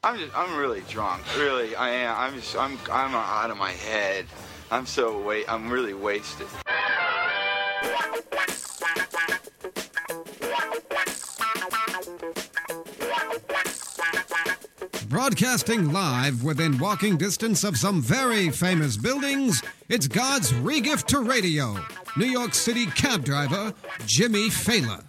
I'm really drunk. Really, I am. I'm out of my head. I'm really wasted. Broadcasting live within walking distance of some very famous buildings, it's God's regift to radio. New York City cab driver, Jimmy Fallon.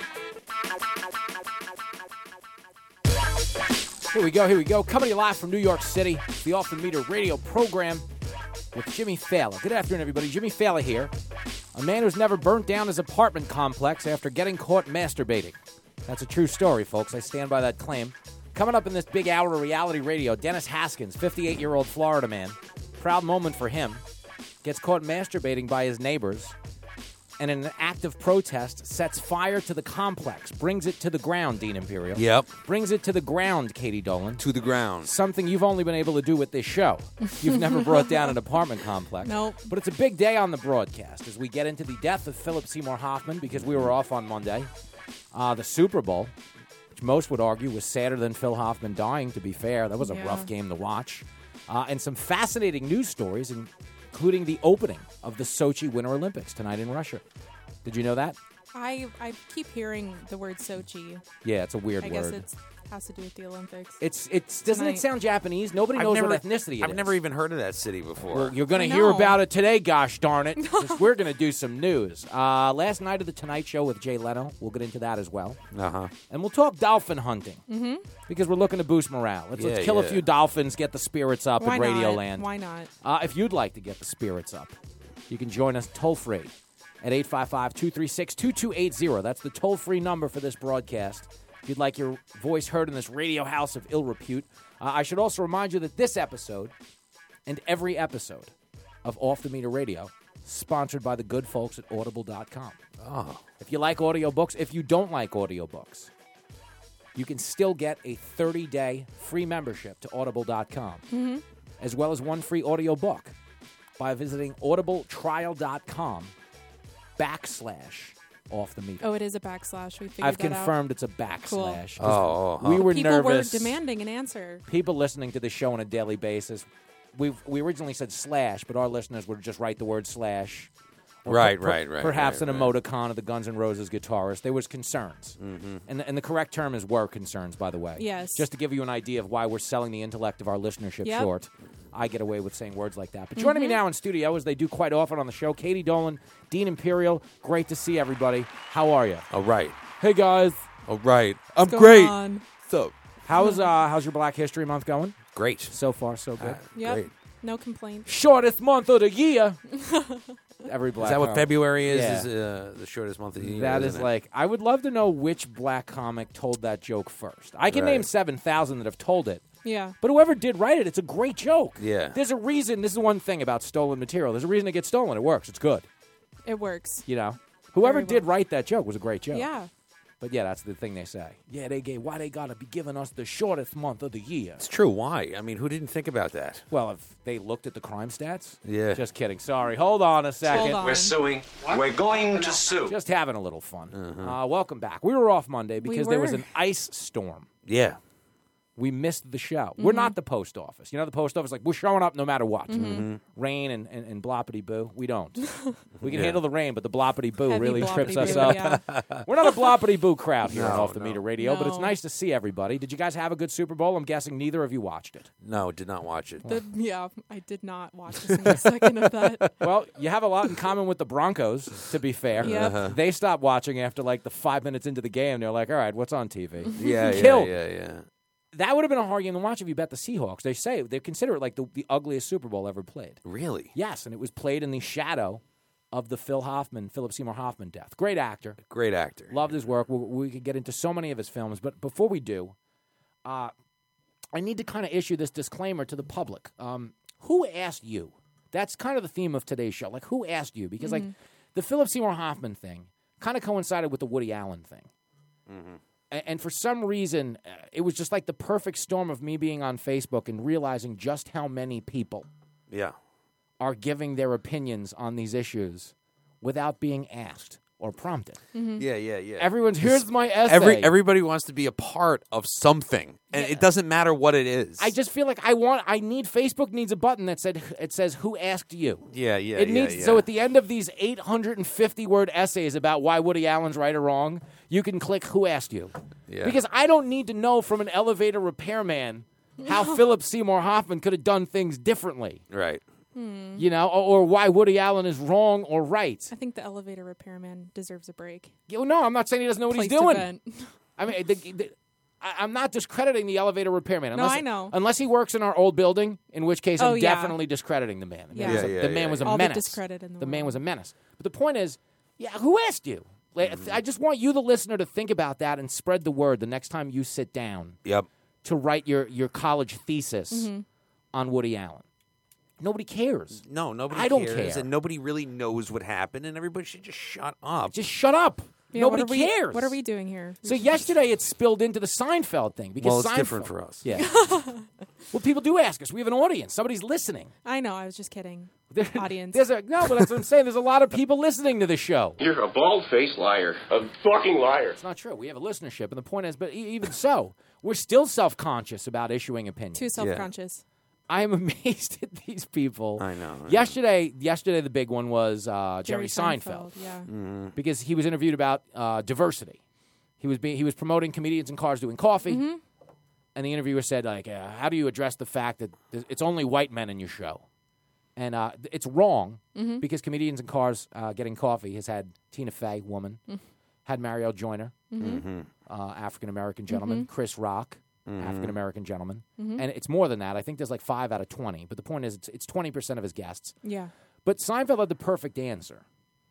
Here we go. Coming to you live from New York City, the Off the Meter radio program with Jimmy Fallon. Good afternoon, everybody. Jimmy Fallon here. A man who's never burnt down his apartment complex after getting caught masturbating. That's a true story, folks. I stand by that claim. Coming up in this big hour of reality radio, Dennis Haskins, 58-year-old Florida man. Proud moment for him. Gets caught masturbating by his neighbors. And in an act of protest, sets fire to the complex. Brings it to the ground, Dean Imperial. Yep. Brings it to the ground, Katie Dolan. To the ground. Something you've only been able to do with this show. You've never brought down an apartment complex. Nope. But it's a big day on the broadcast as we get into the death of Philip Seymour Hoffman because we were off on Monday. The Super Bowl, which most would argue was sadder than Phil Hoffman dying, to be fair. That was a rough game to watch. And some fascinating news stories, including the opening of the Sochi Winter Olympics tonight in Russia. Did you know that? I keep hearing the word Sochi. Yeah, it's a weird I word. guess it has to do with the Olympics. It's doesn't it sound Japanese? Nobody knows what ethnicity it is. I've never even heard of that city before. Well, you're going to hear about it today, gosh darn it. 'Cause we're going to do some news. Last night of the Tonight Show with Jay Leno. We'll get into that as well. Uh-huh. And we'll talk dolphin hunting. Because we're looking to boost morale. Let's kill a few dolphins, get the spirits up Why in not? Radioland. Why not? If you'd like to get the spirits up, you can join us toll-free at 855-236-2280. That's the toll-free number for this broadcast. If you'd like your voice heard in this radio house of ill repute. I should also remind you that this episode and every episode of Off the Meter Radio sponsored by the good folks at Audible.com. Oh. If you like audiobooks, if you don't like audiobooks, you can still get a 30-day free membership to Audible.com, as well as one free audiobook by visiting audibletrial.com/off the meter. Oh, it is a backslash. We figured I've that confirmed it's a backslash. Cool. We were People nervous. were demanding an answer. People listening to the show on a daily basis, we originally said slash, but our listeners would just write the word slash. Or Right. Perhaps an emoticon of the Guns N' Roses guitarist. There was concerns. And the correct term is were concerns, by the way. Yes. Just to give you an idea of why we're selling the intellect of our listenership Yep. short. I get away with saying words like that. But joining me now in studio, as they do quite often on the show, Katie Dolan, Dean Imperial. Great to see everybody. How are you? All right. Hey, guys. All right. I'm What's great. going on? So How's your Black History Month going? great. So far, so good. Yep. Great. No complaints. Shortest month of the year. Every black Is that what comic. February is? Yeah. Is the shortest month of the year? That is isn't it? like, I would love to know which black comic told that joke first. I can Right. name 7,000 that have told it. Yeah. But whoever did write it, it's a great joke. Yeah. There's a reason. This is one thing about stolen material. There's a reason it gets stolen. It works. It's good. It works. You know? Whoever Very did well. write that joke was a great joke. Yeah. But yeah, that's the thing they say. Yeah, why they gotta be giving us the shortest month of the year? It's true. Why? I mean, who didn't think about that? Well, if they looked at the crime stats. Yeah. Just kidding. Sorry. Hold on a second. Hold on. We're suing. We're going to sue. Just having a little fun. Welcome back. We were off Monday because there was were. an ice storm. Yeah. We missed the show. We're not the post office. You know, the post office, like, we're showing up no matter what. Rain and bloppity boo. We don't. We can handle the rain, but the bloppity boo Heavy really trips us bloppity-boo, up. yeah. We're not a bloppity boo crowd here on No, Off the Meter Radio, but it's No. nice to see everybody. Did you guys have a good Super Bowl? I'm guessing neither of you watched it. No, did not watch it. Yeah, I did not watch a single second of that. Well, you have a lot in common with the Broncos, to be fair. Yep. They stopped watching after like the 5 minutes into the game. They're like, all right, what's on TV? Yeah, Killed. yeah. That would have been a hard game to watch if you bet the Seahawks. They consider it like the ugliest Super Bowl ever played. Really? Yes, and it was played in the shadow of the Philip Seymour Hoffman death. Great actor. Great actor. Loved his work. We could get into so many of his films, but before we do, I need to kind of issue this disclaimer to the public. Who asked you? That's kind of the theme of today's show. Like, who asked you? Because, like, the Philip Seymour Hoffman thing kind of coincided with the Woody Allen thing. And for some reason, it was just like the perfect storm of me being on Facebook and realizing just how many people Yeah. are giving their opinions on these issues without being asked or prompted. Yeah. Here's my essay. Everybody wants to be a part of something, and it doesn't matter what it is. I just feel like Facebook needs a button that says who asked you. So at the end of these 850-word essays about why Woody Allen's right or wrong, you can click who asked you. Yeah. Because I don't need to know from an elevator repairman how Philip Seymour Hoffman could have done things differently. Right. You know, or why Woody Allen is wrong or right. I think the elevator repairman deserves a break. No, I'm not saying he doesn't know what he's doing. I mean, I'm not discrediting the elevator repairman. No, I know. Unless he works in our old building, in which case I'm definitely discrediting the man. The man was a All menace. the discredit in the man world. was a menace. But the point is, who asked you? I just want you, the listener, to think about that and spread the word the next time you sit down to write your college thesis on Woody Allen. Nobody cares. No, nobody I cares. don't care. And nobody really knows what happened, and everybody should just shut up. Just shut up. Yeah, Nobody cares. What are we doing here? So yesterday it spilled into the Seinfeld thing. Because it's different for us. Yeah. Well, people do ask us. We have an audience. Somebody's listening. I know. I was just kidding. Audience. But that's what I'm saying. There's a lot of people listening to the show. You're a bald-faced liar. A fucking liar. It's not true. We have a listenership. And the point is, but even so, we're still self-conscious about issuing opinions. Too self-conscious. I am amazed at these people. I know. Yesterday, the big one was Jerry Seinfeld. Yeah. Because he was interviewed about diversity. He was promoting comedians in cars doing coffee, and the interviewer said, like, how do you address the fact that it's only white men in your show? And it's wrong because comedians in cars getting coffee has had Tina Fey, woman, had Marielle Joyner, African American gentleman, Chris Rock. African American gentleman, and it's more than that. I think there's like 5 out of 20. But the point is, it's 20% of his guests. Yeah. But Seinfeld had the perfect answer.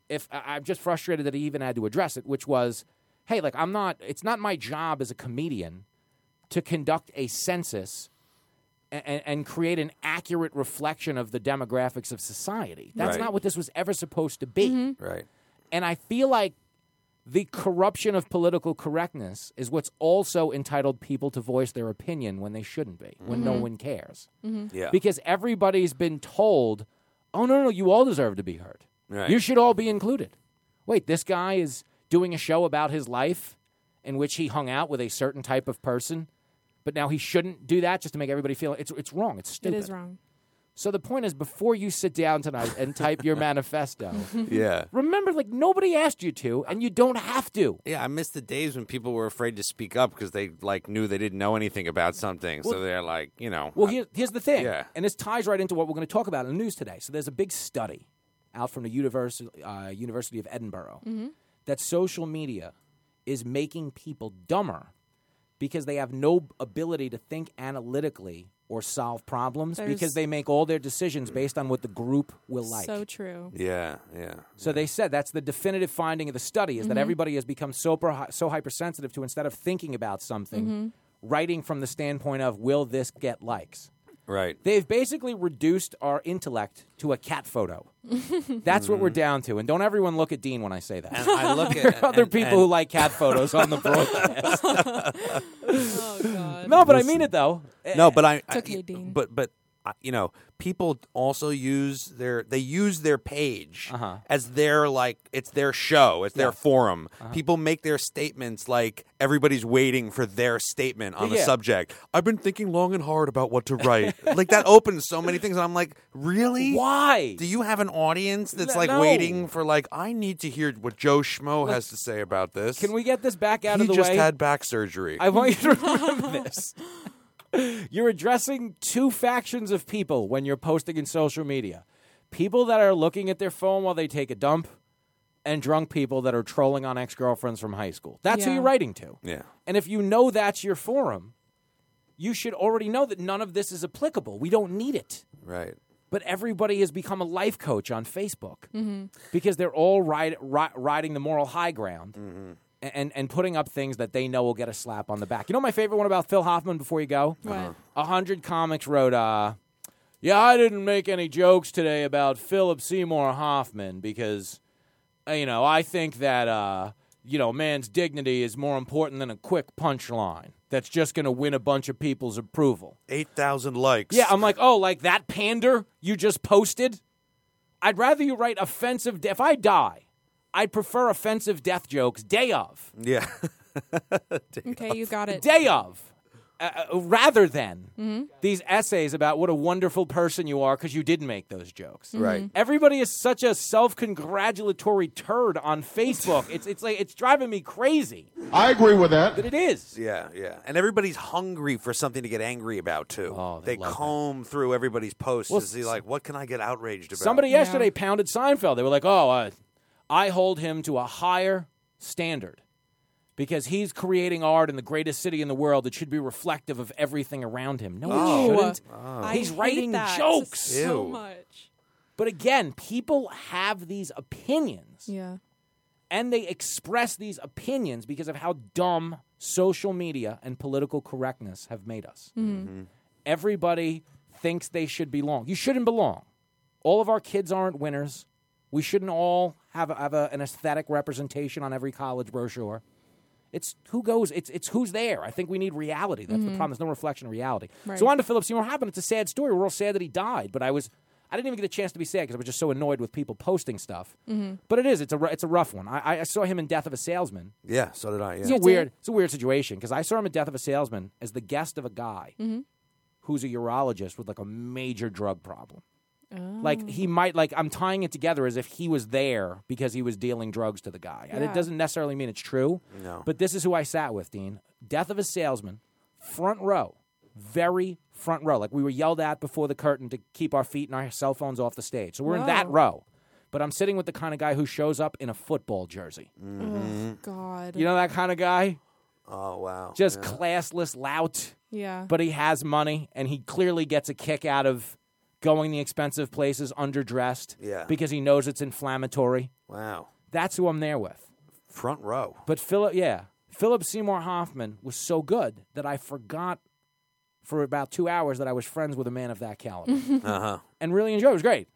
I'm just frustrated that he even had to address it, which was, hey, like it's not my job as a comedian to conduct a census and create an accurate reflection of the demographics of society. That's not what this was ever supposed to be. Right. And I feel like the corruption of political correctness is what's also entitled people to voice their opinion when they shouldn't be, when no one cares. Yeah. Because everybody's been told, oh, no, you all deserve to be heard. Right. You should all be included. Wait, this guy is doing a show about his life in which he hung out with a certain type of person, but now he shouldn't do that just to make everybody feel it's wrong. It's stupid. It is wrong. So the point is, before you sit down tonight and type your manifesto, Yeah. remember, like, nobody asked you to, and you don't have to. Yeah, I miss the days when people were afraid to speak up because they knew they didn't know anything about something. So they're like, Well, here's the thing. Yeah. And this ties right into what we're going to talk about in the news today. So there's a big study out from the University of Edinburgh that social media is making people dumber because they have no ability to think analytically or solve problems because they make all their decisions based on what the group will like. So true. Yeah. So they said that's the definitive finding of the study is that everybody has become so hypersensitive to, instead of thinking about something, writing from the standpoint of, will this get likes? Right. They've basically reduced our intellect to a cat photo. That's what we're down to. And don't everyone look at Dean when I say that. And I look at There are other people who like cat photos on the broadcast. Oh, God. No, but I mean it, though. No, but It's okay, Dean. But people also use their page as their it's their show, it's their forum. People make their statements like everybody's waiting for their statement on the subject. I've been thinking long and hard about what to write. Like that opens so many things, and I'm like, really? Why? Do you have an audience that's No. waiting for I need to hear what Joe Schmo has to say about this? Can we get this back out He of the just way? had back surgery. I want you to remember this. You're addressing two factions of people when you're posting in social media. People that are looking at their phone while they take a dump, and drunk people that are trolling on ex-girlfriends from high school. That's who Yeah. you're writing to. Yeah. And if you know that's your forum, you should already know that none of this is applicable. We don't need it. Right. But everybody has become a life coach on Facebook because they're all riding the moral high ground and putting up things that they know will get a slap on the back. You know my favorite one about Phil Hoffman before you go? What? 100 Comics wrote, yeah, I didn't make any jokes today about Philip Seymour Hoffman because, I think that, a man's dignity is more important than a quick punchline that's just going to win a bunch of people's approval. 8,000 likes. Yeah, I'm like, oh, like that pander you just posted? I'd rather you write offensive. If I die, I'd prefer offensive death jokes day of. Yeah. Okay, you got it. Day of. Rather than these essays about what a wonderful person you are because you didn't make those jokes. Right. Everybody is such a self-congratulatory turd on Facebook. It's driving me crazy. I agree with that. But it is. Yeah, yeah. And everybody's hungry for something to get angry about, too. Oh, they love comb through everybody's posts to see, like, what can I get outraged about? Somebody yesterday pounded Seinfeld. They were like, I hold him to a higher standard because he's creating art in the greatest city in the world that should be reflective of everything around him. No, it shouldn't. He's I hate writing that jokes. so Ew. much. But again, people have these opinions. Yeah. And they express these opinions because of how dumb social media and political correctness have made us. Everybody thinks they should belong. You shouldn't belong. All of our kids aren't winners. We shouldn't all have an aesthetic representation on every college brochure. It's who goes. It's who's there. I think we need reality. That's the problem. There's no reflection of reality. Right. So on to Philip Seymour Hoffman. It's a sad story. We're all sad that he died, but I didn't even get a chance to be sad because I was just so annoyed with people posting stuff. But it's a rough one. I saw him in Death of a Salesman. Yeah, so did I. Yeah. It's a weird situation because I saw him in Death of a Salesman as the guest of a guy who's a urologist with like a major drug problem. Like he might I'm tying it together as if he was there because he was dealing drugs to the guy. And it doesn't necessarily mean it's true. No. But this is who I sat with, Dean. Death of a Salesman, front row, very front row. Like we were yelled at before the curtain to keep our feet and our cell phones off the stage. So we're in that row. But I'm sitting with the kind of guy who shows up in a football jersey. Oh, God. You know that kind of guy? Oh, wow. Just classless lout. Yeah. But he has money, and he clearly gets a kick out of going the expensive places underdressed because he knows it's inflammatory. Wow. That's who I'm there with. Front row. But Philip Seymour Hoffman was so good that I forgot for about 2 hours that I was friends with a man of that caliber. And really enjoyed it. It was great.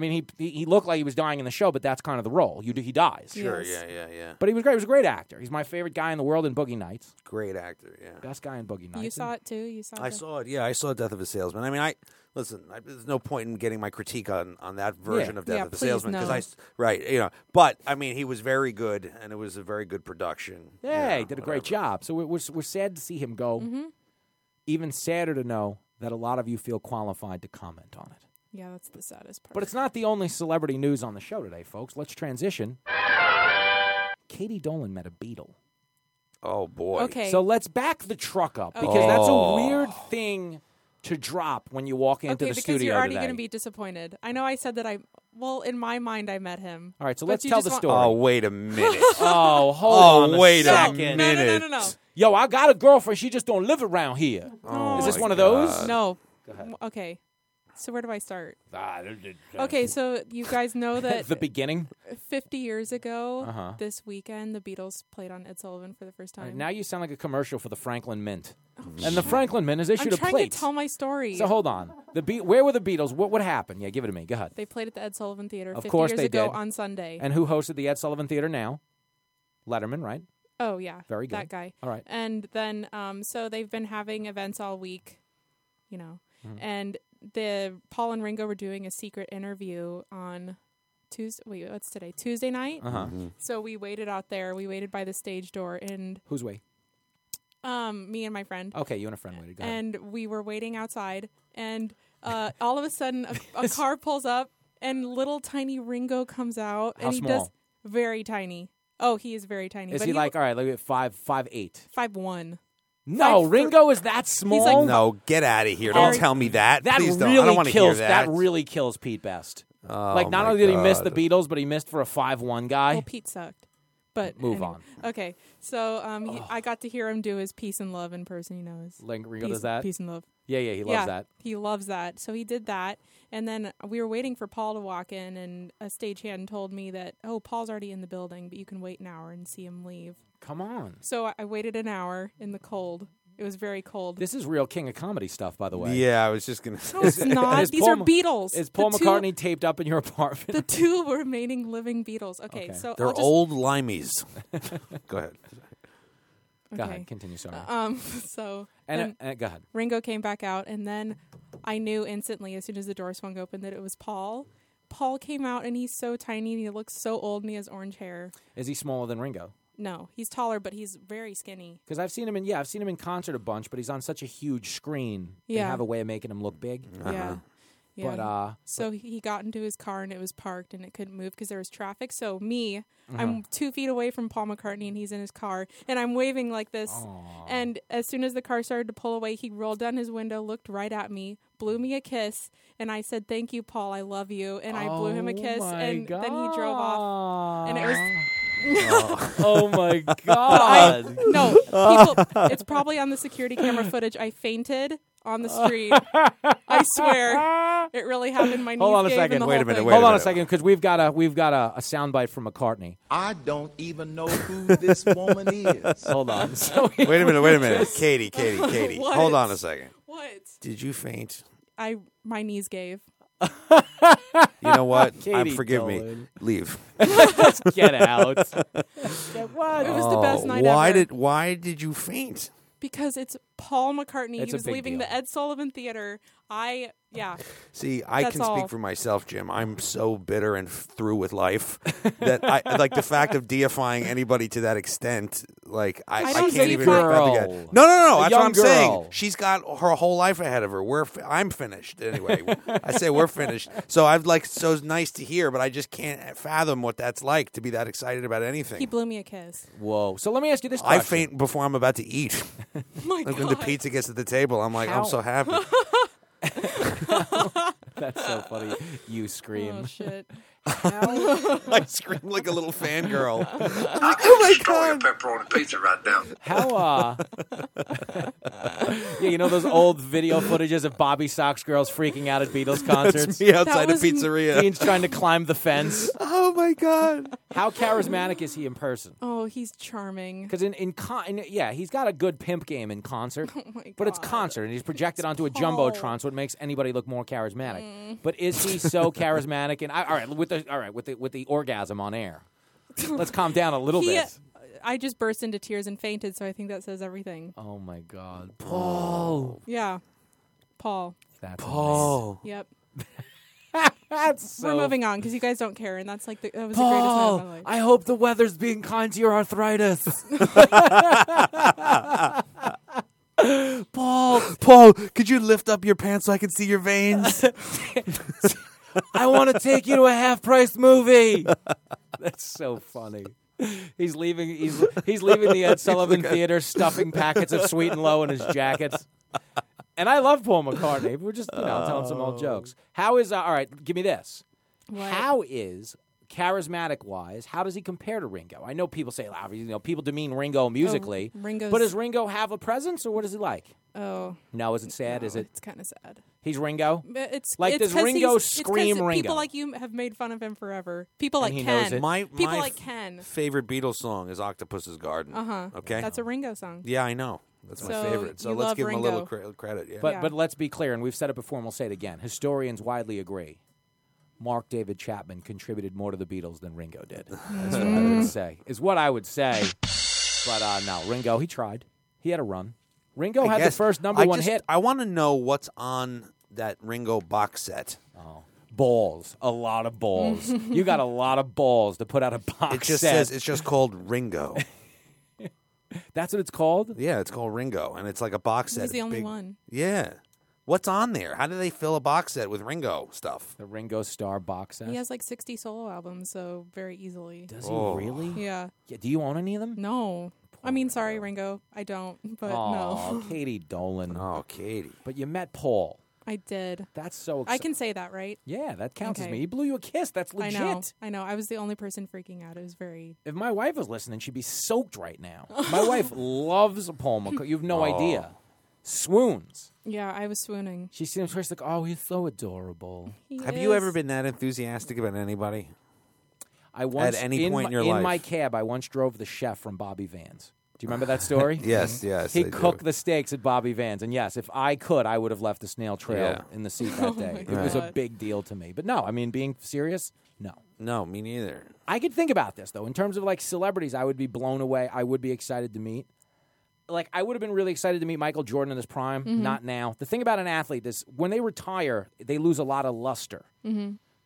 He looked like he was dying in the show, but that's kind of the role. He dies. Sure, Yes. yeah. But he was great. He was a great actor. He's my favorite guy in the world in Boogie Nights. Great actor, yeah. Best guy in Boogie Nights. You saw it too? I saw it, yeah. I saw Death of a Salesman. I mean, there's no point in getting my critique on that version of Death of a please, Salesman. no. But, I mean, he was very good, and it was a very good production. Yeah, he did a great job. So we're sad to see him go. Even sadder to know that a lot of you feel qualified to comment on it. Yeah, that's the saddest part. But it's not the only celebrity news on the show today, folks. Let's transition. Katie Dolan met a beetle. Oh, boy. Okay. So let's back the truck up because that's a weird thing to drop when you walk into the because studio you're already today. going to be disappointed. I know I said that in my mind I met him. All right, so But let's you tell just the want- story. Oh, wait a minute. Oh, hold on wait a second. minute. No. Yo, I got a girlfriend. She just don't live around here. Oh, Is this my one of those? God. No. Go ahead. Okay. So where do I start? Okay, Okay, so you guys know that the beginning. 50 years ago, Uh-huh. this weekend, the Beatles played on Ed Sullivan for the first time. Now you sound like a commercial for the Franklin Mint. And the Franklin Mint has issued I'm a trying plate. to tell my story. So hold on. Where were the Beatles? What happened? Yeah, give it to me. Go ahead. They played at the Ed Sullivan Theater Of 50 course years they ago did. on Sunday. And who hosted the Ed Sullivan Theater now? Letterman, right? Oh, yeah. Very good. That guy. All right. And then, so they've been having events all week, and Paul and Ringo were doing a secret interview on Tuesday. Wait, what's today? Tuesday night? Uh-huh. So we waited out there. We waited by the stage door, and Who's way? me and my friend. Okay, you and a friend waited. Go ahead. And we were waiting outside, and all of a sudden a car pulls up, and little tiny Ringo comes out, How and he small? does very tiny. Oh, he is very tiny. Is but he like, all right, like 5'8"? 5'1"? No, Ringo is that small? like No, get out of here. Very- Don't tell me that. that Please don't. I really don't want to hear kills. that. really kills Pete Best. Oh, Like, not my only did he miss the God. Beatles, but he missed for a 5'1" guy. Well, Pete sucked. But Move anyway. on. Okay, so I got to hear him do his peace and love in person. His Like, Ringo peace, does that? peace and love. Yeah, he loves that. He loves that. So he did that, and then we were waiting for Paul to walk in, and a stagehand told me that, Paul's already in the building, but you can wait an hour and see him leave. Come on. So I waited an hour in the cold. It was very cold. This is real King of Comedy stuff, by the way. Yeah, I was just going to say. No, it's not. Is These Paul are Ma- Beatles. Is Paul The two- McCartney taped up in your apartment? The two remaining living Beatles. Okay, Okay. so They're I'll just, old limeys. Go ahead. Go okay. ahead. Continue, sorry. So and then go ahead. Ringo came back out, and then I knew instantly as soon as the door swung open that it was Paul. Paul came out and he's so tiny and he looks so old and he has orange hair. Is he smaller than Ringo? No, he's taller, but he's very skinny. Because I've seen him in concert a bunch, but he's on such a huge screen. They Yeah. have a way of making him look big. Yeah. Yeah. But so he got into his car and it was parked and it couldn't move because there was traffic. So Uh-huh. I'm 2 feet away from Paul McCartney and he's in his car and I'm waving like this. And as soon as the car started to pull away, he rolled down his window, looked right at me, blew me a kiss, and I said, "Thank you, Paul. I love you." And I blew him a kiss, and then he drove off. And it was. Oh my God! No, people. It's probably on the security camera footage. I fainted on the street. I swear, it really happened. My knees Hold on a gave second. and the Wait a whole minute, thing. wait Hold on a minute. second, because we've got a soundbite from McCartney. I don't even know who this woman is. Hold on. So Wait a minute. Katie. What? Hold on a second. What? Did you faint? My knees gave. You know what? Katie Forgive me. Dolan. Leave. get out. It was the best night ever. Why did you faint? Because it's Paul McCartney. It's He a was big leaving deal. the Ed Sullivan Theater. See, I That's can all. speak for myself, Jim. I'm so bitter and through with life that I like the fact of deifying anybody to that extent. Like I don't can't see even. that. wrap the guy- Girl. No. A That's what young I'm saying. girl. She's got her whole life ahead of her. I'm finished anyway. I say we're finished. So so it's nice to hear, but I just can't fathom what that's like to be that excited about anything. he blew me a kiss. Whoa. So let me ask you this question. I faint before I'm about to eat. Oh my Like when the God. pizza gets to the table, I'm like, How? I'm so happy. That's so funny. You scream. Oh shit. I scream like a little fangirl. Throw your pepperoni pizza right down. How yeah, you know those old video footages of Bobby Sox girls freaking out at Beatles concerts? It's me outside a was- pizzeria. Dean's trying to climb the fence. Oh my god! How charismatic is he in person? Oh, he's charming. Because he's got a good pimp game in concert, Oh my but it's God. concert, and he's projected onto a Paul. jumbotron, so it makes anybody look more charismatic. But is he so charismatic? And with the orgasm on air, let's calm down a little bit. I just burst into tears and fainted, so I think that says everything. Oh my God, Paul! Yeah, Paul. That's Oh, Yep. That's so. We're moving on because you guys don't care, and that's like that was the greatest night of my life. I hope the weather's being kind to your arthritis. Paul, could you lift up your pants so I can see your veins? I want to take you to a half-price movie. That's so funny. He's leaving. He's leaving the Ed Sullivan Theater, stuffing packets of Sweet and Low in his jackets. And I love Paul McCartney. We're just telling some old jokes. How is all right? Give me this. What? How is charismatic-wise? How does he compare to Ringo? I know people say, people demean Ringo musically, Ringo's- but does Ringo have a presence, or what is he like? Oh, No, is it sad? no, Is it? It's kind of sad. He's Ringo. But it's Like, it's does 'cause Ringo he's- it's 'cause scream Ringo? People like you have made fun of him forever. People And like he knows Ken. it. People like Ken. favorite Beatles song is Octopus's Garden. Okay, That's a Ringo song. yeah, I know. That's my So favorite. So you let's love give him a little Ringo. credit. Yeah. But let's be clear, and we've said it before, and we'll say it again. Historians widely agree. Mark David Chapman contributed more to the Beatles than Ringo did. That's what I would say. Is what I would say. But no, Ringo, he tried. He had a run. Ringo had the first number one hit. I want to know what's on that Ringo box set. Balls. A lot of balls. You got a lot of balls to put out a box It just set. says it's just called Ringo. That's what it's called? Yeah, it's called Ringo, and it's like a box set. He's the It's only big. one. Yeah. What's on there? How do they fill a box set with Ringo stuff? The Ringo Starr box set. He has like 60 solo albums, so very easily. Does he really? Yeah. Yeah. Do you own any of them? No. I mean, sorry, Ringo. I don't, but no. Katie Dolan. Oh, Katie. But you met Paul. I did. That's so I exciting. can say that, right? Yeah, that counts as Okay. me. He blew you a kiss. That's legit. I know. I was the only person freaking out. It was very... If my wife was listening, she'd be soaked right now. My wife loves Paul McCartney. You have no idea. Swoons. Yeah, I was swooning. She seems first like, oh, he's so adorable. He Have you is. ever been that enthusiastic about anybody? I once, At any point in your life? my cab, I once drove the chef from Bobby Vans. Do you remember that story? Yes. He I do. cooked the steaks at Bobby Vans, and yes, if I could, I would have left the snail trail Yeah. in the seat that day. It was a God. big deal to me. But no, I mean, being serious, no. No, me neither. I could think about this, though. In terms of, like, celebrities, I would be blown away. I would be excited to meet. Like, I would have been really excited to meet Michael Jordan in his prime. Not now. The thing about an athlete is when they retire, they lose a lot of luster.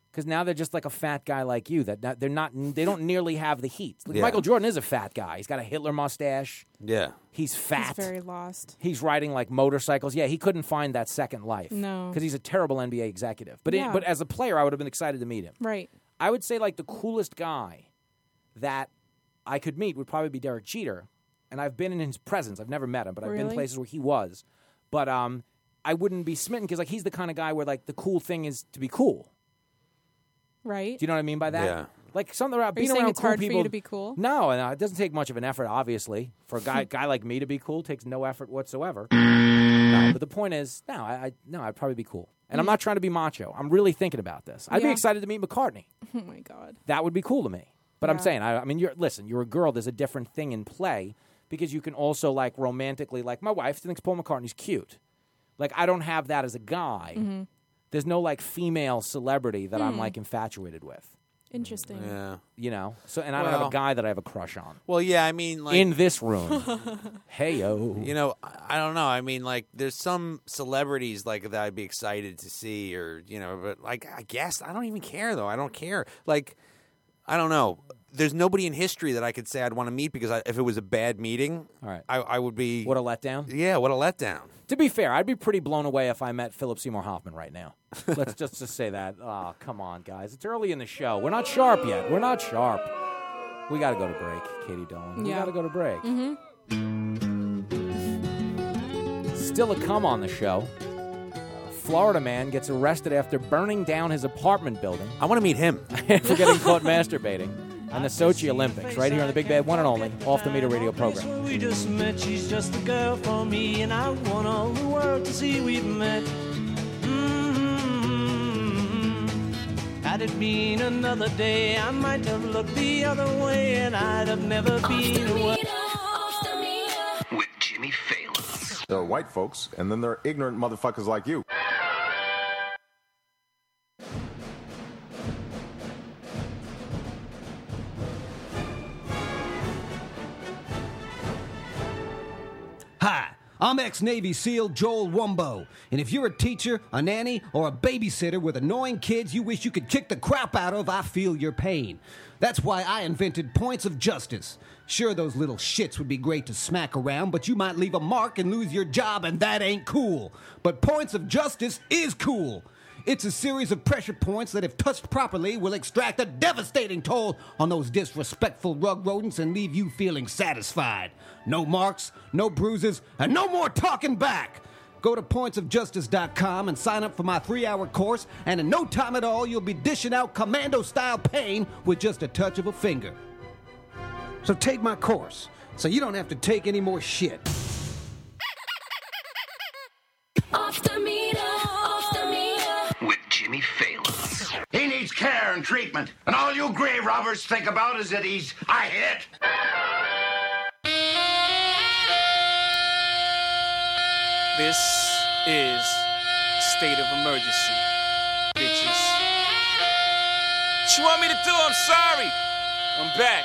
Because now they're just like a fat guy like you. They don't nearly have the heat. Like Yeah. Michael Jordan is a fat guy. He's got a Hitler mustache. Yeah. He's fat. He's very lost. He's riding like motorcycles. Yeah, he couldn't find that second life. No. Because he's a terrible NBA executive. But Yeah. but as a player, I would have been excited to meet him. Right. I would say like the coolest guy that I could meet would probably be Derek Jeter. And I've been in his presence. I've never met him, but I've been Really? places where he was. But I wouldn't be smitten because like he's the kind of guy where like the cool thing is to be cool. Right. Do you know what I mean by that? Yeah. Like something about Are you being saying around it's cool hard people. for you to be cool? No, it doesn't take much of an effort. Obviously, for a guy like me to be cool, takes no effort whatsoever. No, but the point is, I'd probably be cool. And I'm not trying to be macho. I'm really thinking about this. I'd be Yeah. excited to meet McCartney. Oh my God. That would be cool to me. But I'm Yeah. saying, I mean, you're a girl. There's a different thing in play because you can also like romantically, like my wife thinks Paul McCartney's cute. Like I don't have that as a guy. Mm-hmm. There's no like female celebrity that I'm like infatuated with. Interesting. Yeah. You know, so and I don't have a Well- guy that I have a crush on Well, yeah, I mean, like, in this room. Hey-o. you know, I don't know. I mean, like, there's some celebrities like that I'd be excited to see, or but like, I guess I don't even care though. I don't care. Like, I don't know. There's nobody in history that I could say I'd want to meet because if it was a bad meeting, All right. I would be. What a letdown. Yeah, what a letdown. To be fair, I'd be pretty blown away if I met Philip Seymour Hoffman right now. Let's just say that. Oh, come on, guys. It's early in the show. We're not sharp yet. We're not sharp. We got to go to break, Katie Dolan. We Yeah. got to go to break. Still to come on the show. Florida man gets arrested after burning down his apartment building I want to meet him. after getting caught masturbating on the Sochi Olympics, right here on the Big Bad One and Only Off the Meter Radio program. We just met, she's just a girl for me, and I want all the world to see we've met. Had it been another day, I might have looked the other way, and I'd have never been away. With Jimmy Fallon. There are white folks, and then there are ignorant motherfuckers like you. Hi, I'm ex-Navy SEAL Joel Wumbo, and if you're a teacher, a nanny, or a babysitter with annoying kids you wish you could kick the crap out of, I feel your pain. That's why I invented Points of Justice. Sure, those little shits would be great to smack around, but you might leave a mark and lose your job, and that ain't cool. But Points of Justice is cool. It's a series of pressure points that, if touched properly, will extract a devastating toll on those disrespectful rug rodents and leave you feeling satisfied. No marks, no bruises, and no more talking back. Go to pointsofjustice.com and sign up for my 3-hour course, and in no time at all, you'll be dishing out commando-style pain with just a touch of a finger. So take my course, so you don't have to take any more shit. Off the meter, off the meter. With Jimmy Fallon. He needs care and treatment, and all you grave robbers think about is that he's a hit. This is state of emergency, bitches. What you want me to do? I'm sorry. I'm back.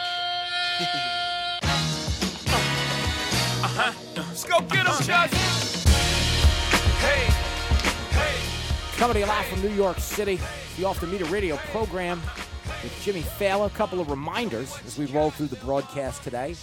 Let's go get him, Chuck. Hey, hey. Coming to you live from New York City, the Off the Meter Radio program with Jimmy Fallon. A couple of reminders as we roll through the broadcast today.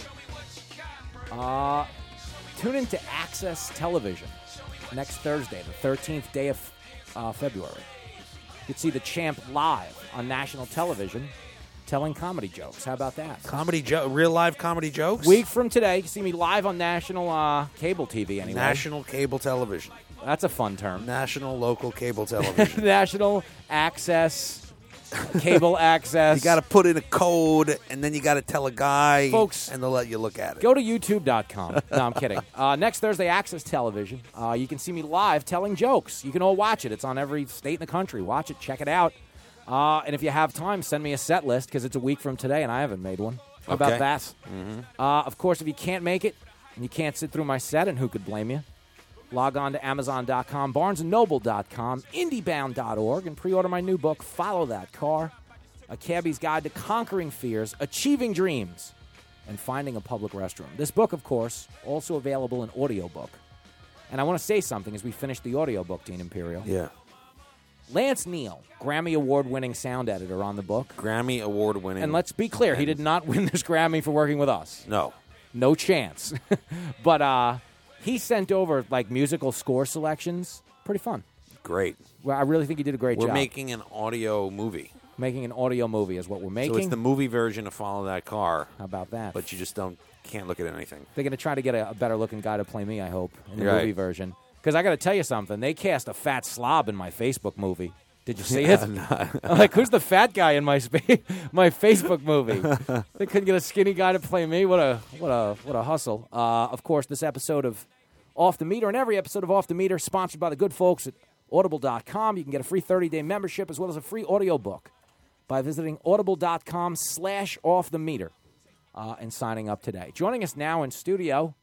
Tune into Access Television next Thursday, the 13th day of February. You can see the champ live on national television telling comedy jokes. How about that? Real live comedy jokes? Week from today, you can see me live on national cable TV anyway. National cable television. That's a fun term. National local cable television. National access, cable access. You got to put in a code, and then you got to tell a guy, Folks, and they'll let you look at it. Go to youtube.com. No, I'm kidding. Next Thursday, Access Television. You can see me live telling jokes. You can all watch it. It's on every state in the country. Watch it. Check it out. And if you have time, send me a set list because it's a week from today, and I haven't made one. How about that? Mm-hmm. Of course, if you can't make it, and you can't sit through my set, and who could blame you? Log on to Amazon.com, BarnesandNoble.com, IndieBound.org, and pre-order my new book, Follow That Car, A Cabbie's Guide to Conquering Fears, Achieving Dreams, and Finding a Public Restroom. This book, of course, also available in audiobook. And I want to say something as we finish the audiobook, Dean Imperial. Yeah. Lance Neal, Grammy Award-winning sound editor on the book. Grammy Award-winning. And let's be clear, he did not win this Grammy for working with us. No. No chance. But he sent over, like, musical score selections. Pretty fun. Great. Well, I really think he did a great job. We're making an audio movie. Making an audio movie is what we're making. So it's the movie version of Follow That Car. How about that? But you just can't look at anything. They're going to try to get a better-looking guy to play me, I hope, in the Right. movie version. Because I got to tell you something. They cast a fat slob in my Facebook movie. Did you see it? I'm like, who's the fat guy in my my Facebook movie? They couldn't get a skinny guy to play me. What a hustle. Of course, this episode of Off the Meter and every episode of Off the Meter sponsored by the good folks at Audible.com. You can get a free 30-day membership as well as a free audiobook by visiting audible.com/offthemeter and signing up today. Joining us now in studio,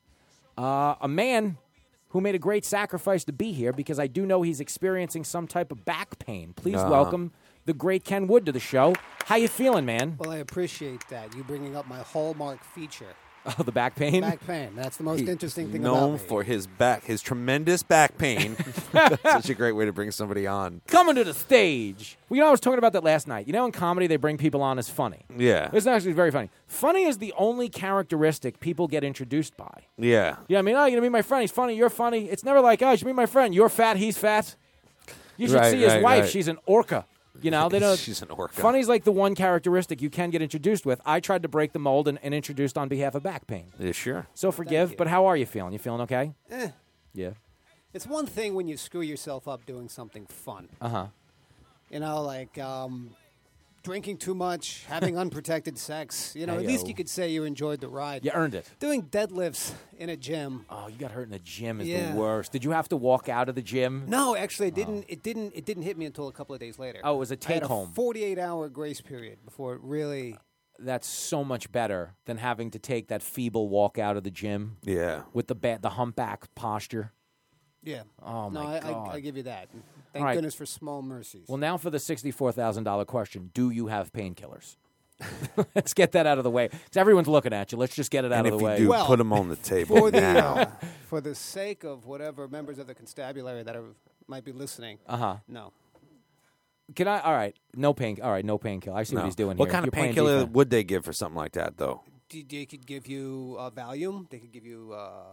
a man who made a great sacrifice to be here because I do know he's experiencing some type of back pain. Please welcome the great Ken Wood to the show. How you feeling, man? Well, I appreciate that. You bringing up my hallmark feature. Oh, the back pain? Back pain. That's the most interesting thing about known me. for his tremendous back pain. Such a great way to bring somebody on. Coming to the stage. Well, I was talking about that last night. You know, in comedy, they bring people on as funny. Yeah. It's actually very funny. Funny is the only characteristic people get introduced by. Yeah. You know what I mean? Oh, you're going to meet my friend. He's funny. You're funny. It's never like, oh, you should meet my friend. You're fat. He's fat. You should see his wife. Right. She's an orca. You know, they don't. She's an orca. Funny's like the one characteristic you can get introduced with. I tried to break the mold and introduced on behalf of back pain. Yeah, sure. So forgive, but how are you feeling? You feeling okay? Yeah. It's one thing when you screw yourself up doing something fun. Uh-huh. You know, like drinking too much, having unprotected sex. You know, at least you could say you enjoyed the ride. You earned it. Doing deadlifts in a gym. Oh, you got hurt in the gym is the worst. Did you have to walk out of the gym? No, actually, it didn't. It didn't hit me until a couple of days later. Oh, it was a take-home. 48-hour grace period before it really. That's so much better than having to take that feeble walk out of the gym. Yeah. With the humpback posture. Yeah. Oh, my God. I give you that. Thank goodness for small mercies. Well, now for the $64,000 question. Do you have painkillers? Let's get that out of the way. Because everyone's looking at you. Let's just get it out of the way. And if you do, put them on the table now. For the sake of whatever members of the constabulary that might be listening, no. Can I? All right. No pain. All right. No painkiller. I see what he's doing what here. Kind of painkiller would they give for something like that, though? They could give you Valium. They could give you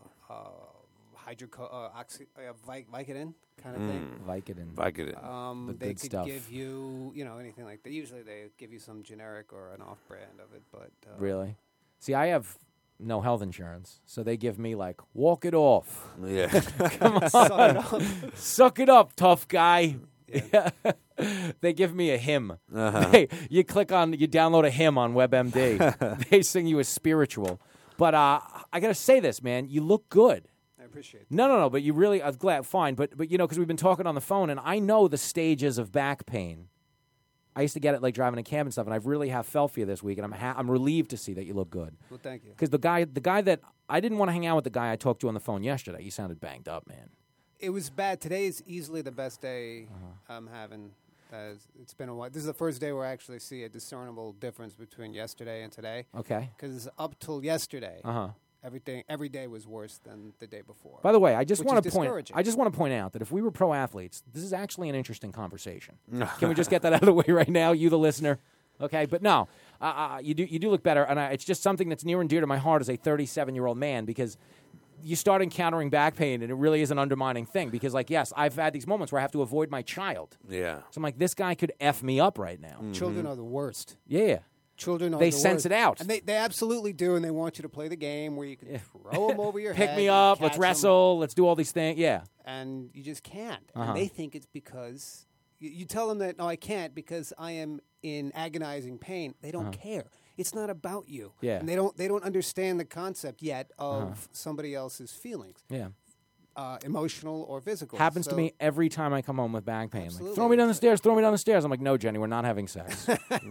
Vicodin kind of thing. Vicodin. The they good could stuff. give you, anything like that. Usually they give you some generic or an off-brand of it, but Really? See, I have no health insurance, so they give me like, walk it off. Yeah. Come on. Suck it up. Suck it up, tough guy. Yeah. They give me a hymn. You download a hymn on WebMD. They sing you a spiritual. But I got to say this, man. You look good. I appreciate it. No. But you really, I'm glad, fine. But because we've been talking on the phone, and I know the stages of back pain. I used to get it like driving a cab and stuff, and I really have felt for you this week, and I'm relieved to see that you look good. Well, thank you. Because the guy that I didn't want to hang out with, the guy I talked to on the phone yesterday, he sounded banged up, man. It was bad. Today is easily the best day I'm having. It's been a while. This is the first day where I actually see a discernible difference between yesterday and today. Okay. Because up till yesterday, every day was worse than the day before. By the way, I just want to point out that if we were pro athletes, this is actually an interesting conversation. Can we just get that out of the way right now, you the listener? Okay, but no, you do look better, and it's just something that's near and dear to my heart as a 37-year-old man because you start encountering back pain, and it really is an undermining thing because, like, yes, I've had these moments where I have to avoid my child. Yeah. So I'm like, this guy could F me up right now. Mm-hmm. Children are the worst. Yeah. Children are they the sense worst. it out. And they absolutely do, and they want you to play the game where you can throw them over your Pick head. me up, let's catch wrestle, them, let's do all these things. Yeah. And you just can't. And they think it's because you tell them that, no, I can't because I am in agonizing pain. They don't care. It's not about you. Yeah. And they don't understand the concept yet of somebody else's feelings. Yeah. Emotional or physical. Happens to me every time I come home with back pain. Absolutely. Like, throw me down the stairs. I'm like, no, Jenny, we're not having sex.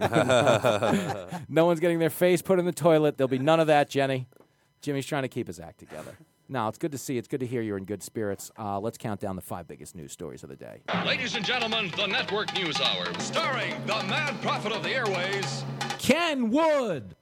No one's getting their face put in the toilet. There'll be none of that, Jenny. Jimmy's trying to keep his act together. No, it's good to see. It's good to hear you're in good spirits. Let's count down the 5 biggest news stories of the day. Ladies and gentlemen, the Network News Hour, starring the mad prophet of the airways, Ken Wood.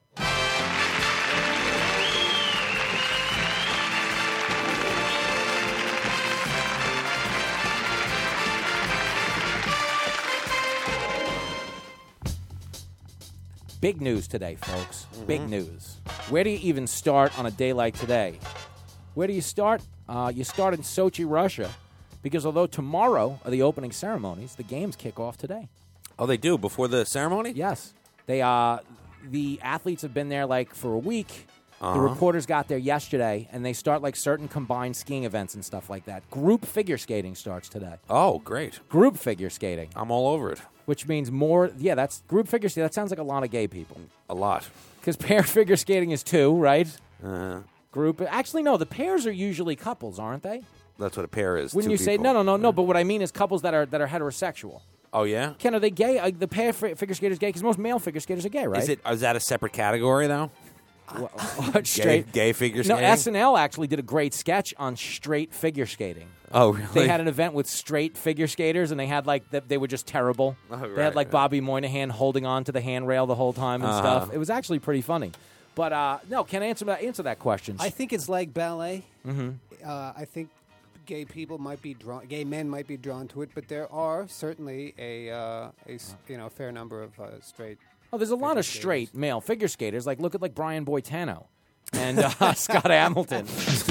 Big news today, folks. Big news. Where do you even start on a day like today? Where do you start? You start in Sochi, Russia, because although tomorrow are the opening ceremonies, the games kick off today. Oh, they do before the ceremony? Yes. They the athletes have been there like for a week. The reporters got there yesterday, and they start like certain combined skiing events and stuff like that. Group figure skating starts today. Oh, great. Group figure skating. I'm all over it. Which means more, that's group figure skating. That sounds like a lot of gay people. A lot. Because pair figure skating is 2, right? Uh-huh. Group. Actually, no, the pairs are usually couples, aren't they? That's what a pair is. When two you say, people. no, but what I mean is couples that are heterosexual. Oh, yeah? Ken, are they gay? The pair figure skaters gay? Because most male figure skaters are gay, right? Is that a separate category, though? Straight gay figure skating? No, SNL actually did a great sketch on straight figure skating. Oh, really? They had an event with straight figure skaters, and they had they were just terrible. They had Bobby Moynihan holding on to the handrail the whole time and stuff. It was actually pretty funny. But no, can I answer that question? I think it's like ballet. Mm-hmm. I think gay people might be drawn, gay men might be drawn to it, but there are certainly a fair number of straight. Oh, there's a lot of straight male figure skaters. Look at Brian Boitano and Scott Hamilton.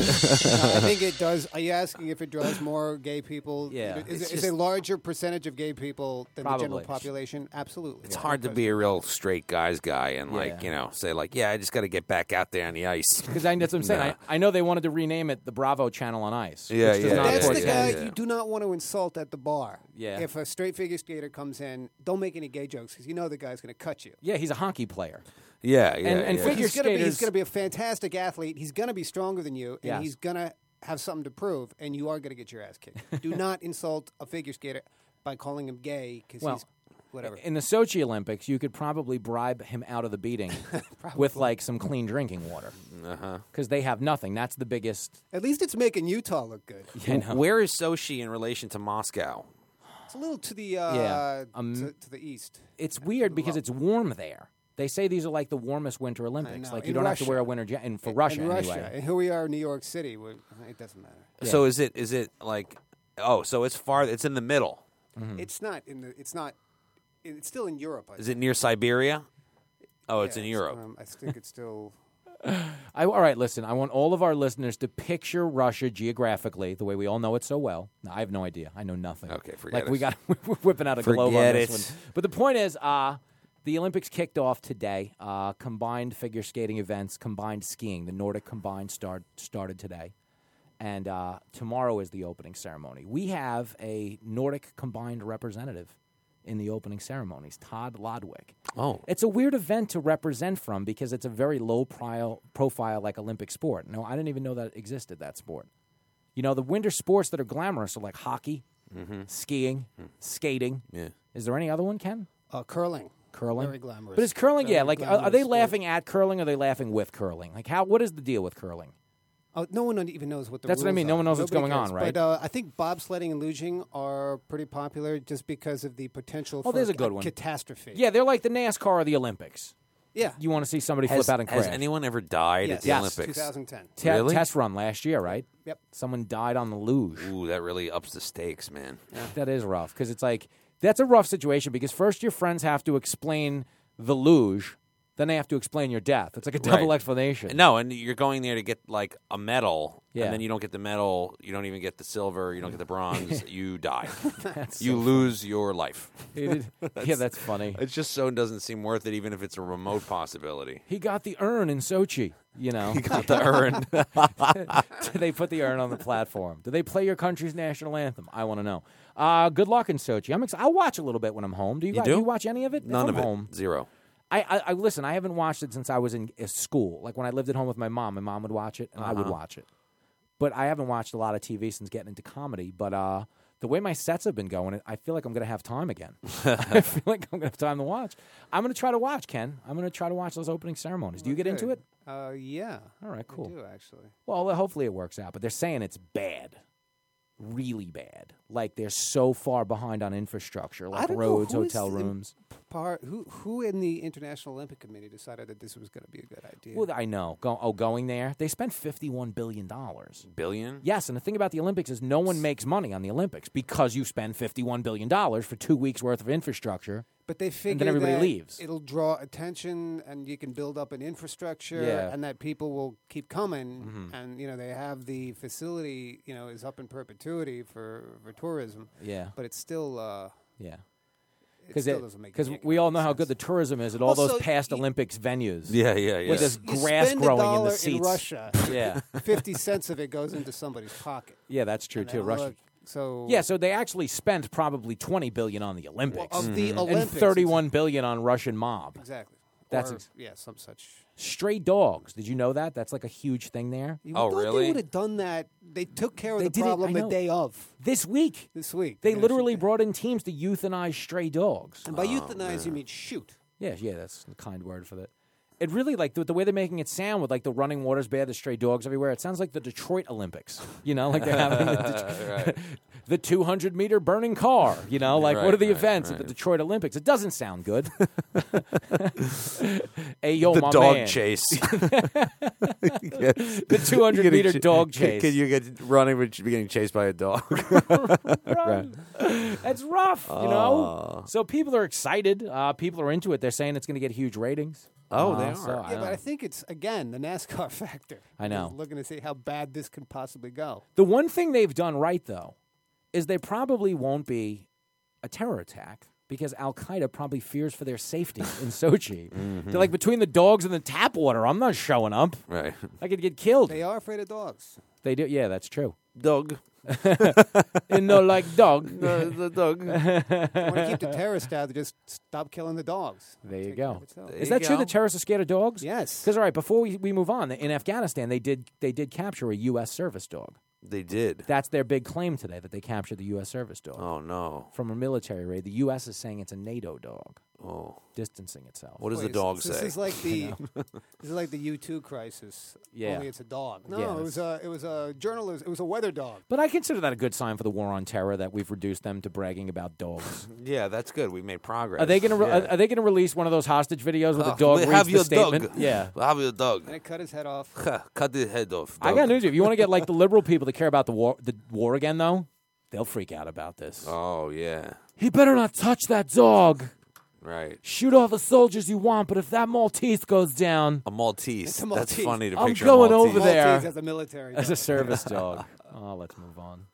I think it does. Are you asking if it draws more gay people? Yeah. Is a larger percentage of gay people than the general Probably. population? Absolutely. It's hard to be a real straight guy and say I just got to get back out there on the ice. Because that's what I'm saying. I know they wanted to rename it the Bravo Channel on Ice. Yeah, which does not That's make the guy sense. you do not want to insult at the bar. Yeah. If a straight figure skater comes in, don't make any gay jokes because you know the guy's going to cut you. Yeah, he's a hockey player. And figure He's going skaters. to be a fantastic athlete. He's going to be stronger than you, and Yes. he's going to have something to prove, and you are going to get your ass kicked. Do not insult a figure skater by calling him gay because he's whatever. In the Sochi Olympics, you could probably bribe him out of the beating with some clean drinking water. Because they have nothing. That's the biggest. At least it's making Utah look good. Where is Sochi in relation to Moscow? It's a little to the to the east. It's weird because it's warm there. They say these are like the warmest Winter Olympics. know. You In don't have to Russia. wear a winter jacket. And for Russia, in anyway. Russia. And here we are in New York City. It doesn't matter. Yeah. So is it like? Oh, so it's far. It's in the middle. It's not in the. It's not. It's still in Europe. I Is think. it near Siberia? Oh, it's in Yeah, Europe. I think it's still. All right, listen. I want all of our listeners to picture Russia geographically the way we all know it so well. No, I have no idea. I know nothing. Okay, forget we it. got we're whipping out a globe on Forget this it. one. But the point is, the Olympics kicked off today. Combined figure skating events, combined skiing. The Nordic combined started today, and tomorrow is the opening ceremony. We have a Nordic combined representative in the opening ceremonies, Todd Lodwick. Oh. It's a weird event to represent from because it's a very low profile like Olympic sport. No, I didn't even know that existed, that sport. You know, the winter sports that are glamorous are like hockey, skiing, skating. Yeah. Is there any other one, Ken? Curling. Curling? Very glamorous. But is curling, Very are glamorous they sport. laughing at curling or are they laughing with curling? What is the deal with curling? No one even knows what the That's what I rules mean. No are. one knows what's Nobody going cares. on, right? But I think bobsledding and luging are pretty popular just because of the potential for there's a good one. catastrophe. Yeah, they're like the NASCAR of the Olympics. Yeah. You want to see somebody flip out and crash. Has anyone ever died at the Yes. Olympics? 2010. Really? Test run last year, right? Yep. Someone died on the luge. Ooh, that really ups the stakes, man. That is rough because it's like that's a rough situation because first your friends have to explain the luge, then they have to explain your death. It's like a double Right. explanation. No, and you're going there to get like a medal, Yeah. and then you don't get the medal, you don't even get the silver, you don't get the bronze, you die. That's You so lose your life. Yeah, that's funny. It just so doesn't seem worth it, even if it's a remote possibility. He got the urn in Sochi, you know. He got the urn. Did they put the urn on the platform? Do they play your country's national anthem? I want to know. Good luck in Sochi. I'm excited. I'll watch a little bit when I'm home. Do you, You guys, do? you watch any of it? None If of I'm it. home. Zero. I listen. I haven't watched it since I was in school. Like when I lived at home with my mom would watch it, and I would watch it. But I haven't watched a lot of TV since getting into comedy. But the way my sets have been going, I feel like I'm going to have time again. I feel like I'm going to have time to watch. I'm going to try to watch, Ken. I'm going to try to watch those opening ceremonies. Do you get into it? Yeah. All right, cool. I do, actually. Well, hopefully it works out. But they're saying it's bad. Really bad. Like they're so far behind on infrastructure, like I don't know roads, who is hotel rooms. Who in the International Olympic Committee decided that this was going to be a good idea? Well, I know. Going there, they spent $51 billion. Billion? Yes, and the thing about the Olympics is no one makes money on the Olympics because you spend $51 billion for 2 weeks worth of infrastructure. But they figure and then everybody that leaves. It'll draw attention, and you can build up an infrastructure, Yeah. and that people will keep coming. And they have the facility, is up in perpetuity for tourism. Yeah. But it's still, yeah. It still doesn't make Because any we all know how good the tourism is at all those Also, past Olympics venues. Yeah. With this You grass spend growing $1 in the seats. in Russia. Yeah. 50 cents of it goes into somebody's pocket. Yeah, that's true And too. then Russia. look, so Yeah, so they actually spent probably $20 billion on the Olympics, of the and Olympics, $31 billion on Russian mob. Exactly. That's some such. Stray dogs. Did you know that? That's like a huge thing there. You thought They would have done that. They took care of They the did it, problem I the know. day of. This week. They Yeah, literally brought in teams to euthanize stray dogs. And by euthanize, you mean shoot. Yeah, that's a kind word for that. It really, like, the way they're making it sound with, like, the running waters bad, the stray dogs everywhere, it sounds like the Detroit Olympics. Like they're having the 200-meter burning car. Like, what are the events at the Detroit Olympics? It doesn't sound good. Hey, yo, the my dog man. chase. The 200-meter dog chase. Can you get running but getting chased by a dog? Run. That's rough, So people are excited. People are into it. They're saying it's going to get huge ratings. Oh, they are. So, Yeah, but I think it's, again, the NASCAR factor. I know. Just looking to see how bad this can possibly go. The one thing they've done right, though, is they probably won't be a terror attack because Al-Qaeda probably fears for their safety in Sochi. They're like, between the dogs and the tap water, I'm not showing up. Right. I could get killed. They are afraid of dogs. They do. Yeah, that's true. Dog. Like dog. The dog. You want to keep the terrorists out, they just stop killing the dogs. There you go. There Is you that true? go. The terrorists are scared of dogs? Yes. Because, all right, before we move on, in Afghanistan, they did capture a U.S. service dog. They did. That's their big claim today, that they captured the U.S. service dog. Oh, no. From a military raid. The U.S. is saying it's a NATO dog. Oh. Distancing itself. What does the dog This say? is like the this is like the U2 crisis. Yeah. Only it's a dog. No, Yeah, it was a journalist. It was a weather dog. But I consider that a good sign for the war on terror that we've reduced them to bragging about dogs. Yeah, that's good. We made progress. Are they going to Yeah. are they going to release one of those hostage videos where the Oh, dog we reads have the your statement? dog. Yeah. Have your dog. And it cut his head off. Cut the head off. I got news for you. If you want to get like the liberal people that care about the war again, though, they'll freak out about this. Oh, yeah. He better not touch that dog. Right. Shoot all the soldiers you want, but if that Maltese goes down, A Maltese. It's a Maltese. That's funny to I'm picture. going a Maltese. over there Maltese as a military as a dog. service dog. Oh, let's move on.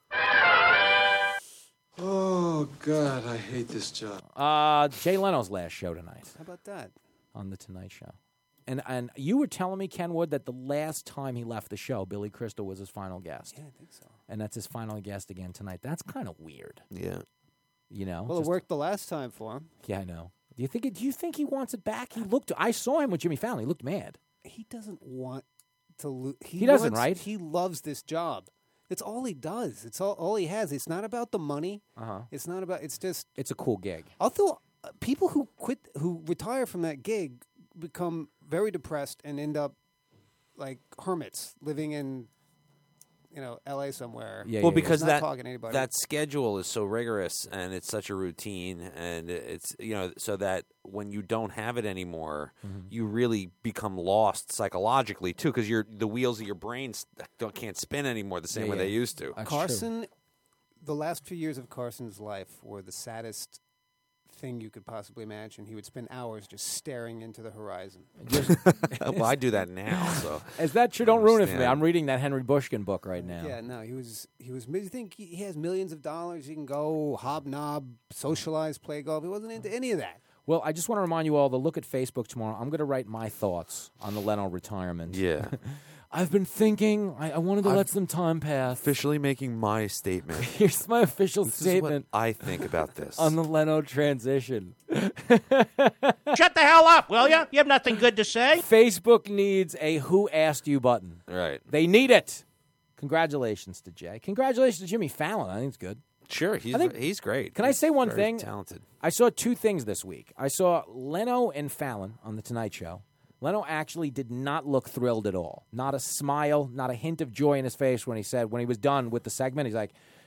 Oh, God, I hate this job. Jay Leno's last show tonight How about that? on The Tonight Show. And you were telling me, Ken Wood, that the last time he left the show, Billy Crystal was his final guest. Yeah, I think so. And that's his final guest again tonight. That's kind of weird. Yeah. Well, it just- worked the last time for him. Yeah, I know. Do you think he wants it back? He looked. I saw him with Jimmy Fallon. He looked mad. He doesn't want to lose. He doesn't, right? He loves this job. It's all he does. It's all he has. It's not about the money. It's not about. It's just. It's a cool gig. Although people who retire from that gig become very depressed and end up like hermits living in, L.A. somewhere. Well, because not talking to anybody. that schedule is so rigorous and it's such a routine, and it's so that when you don't have it anymore, you really become lost psychologically too, because the wheels of your brain can't spin anymore the same way they used to. Carson, the last few years of Carson's life were the saddest thing you could possibly imagine. He would spend hours just staring into the horizon. Well, I do that now. So Is that true? Don't ruin it for me. understand. I'm reading that Henry Bushkin book right now. Yeah, no, he was. You think he has millions of dollars? He can go hobnob, socialize, play golf. He wasn't into any of that. Well, I just want to remind you all to look at Facebook tomorrow. I'm going to write my thoughts on the Leno retirement. Yeah. I've been thinking. I wanted to let some time pass. Officially making my statement. Here's my official This statement is what I think about this. on the Leno transition. Shut the hell up, will you? You have nothing good to say? Facebook needs a Who Asked You button. Right. They need it. Congratulations to Jay. Congratulations to Jimmy Fallon. I think it's good. Sure, he's great. Can I say one very thing? Talented. I saw two things this week. I saw Leno and Fallon on The Tonight Show. Leno actually did not look thrilled at all. Not a smile, not a hint of joy in his face when he was done with the segment. He's like,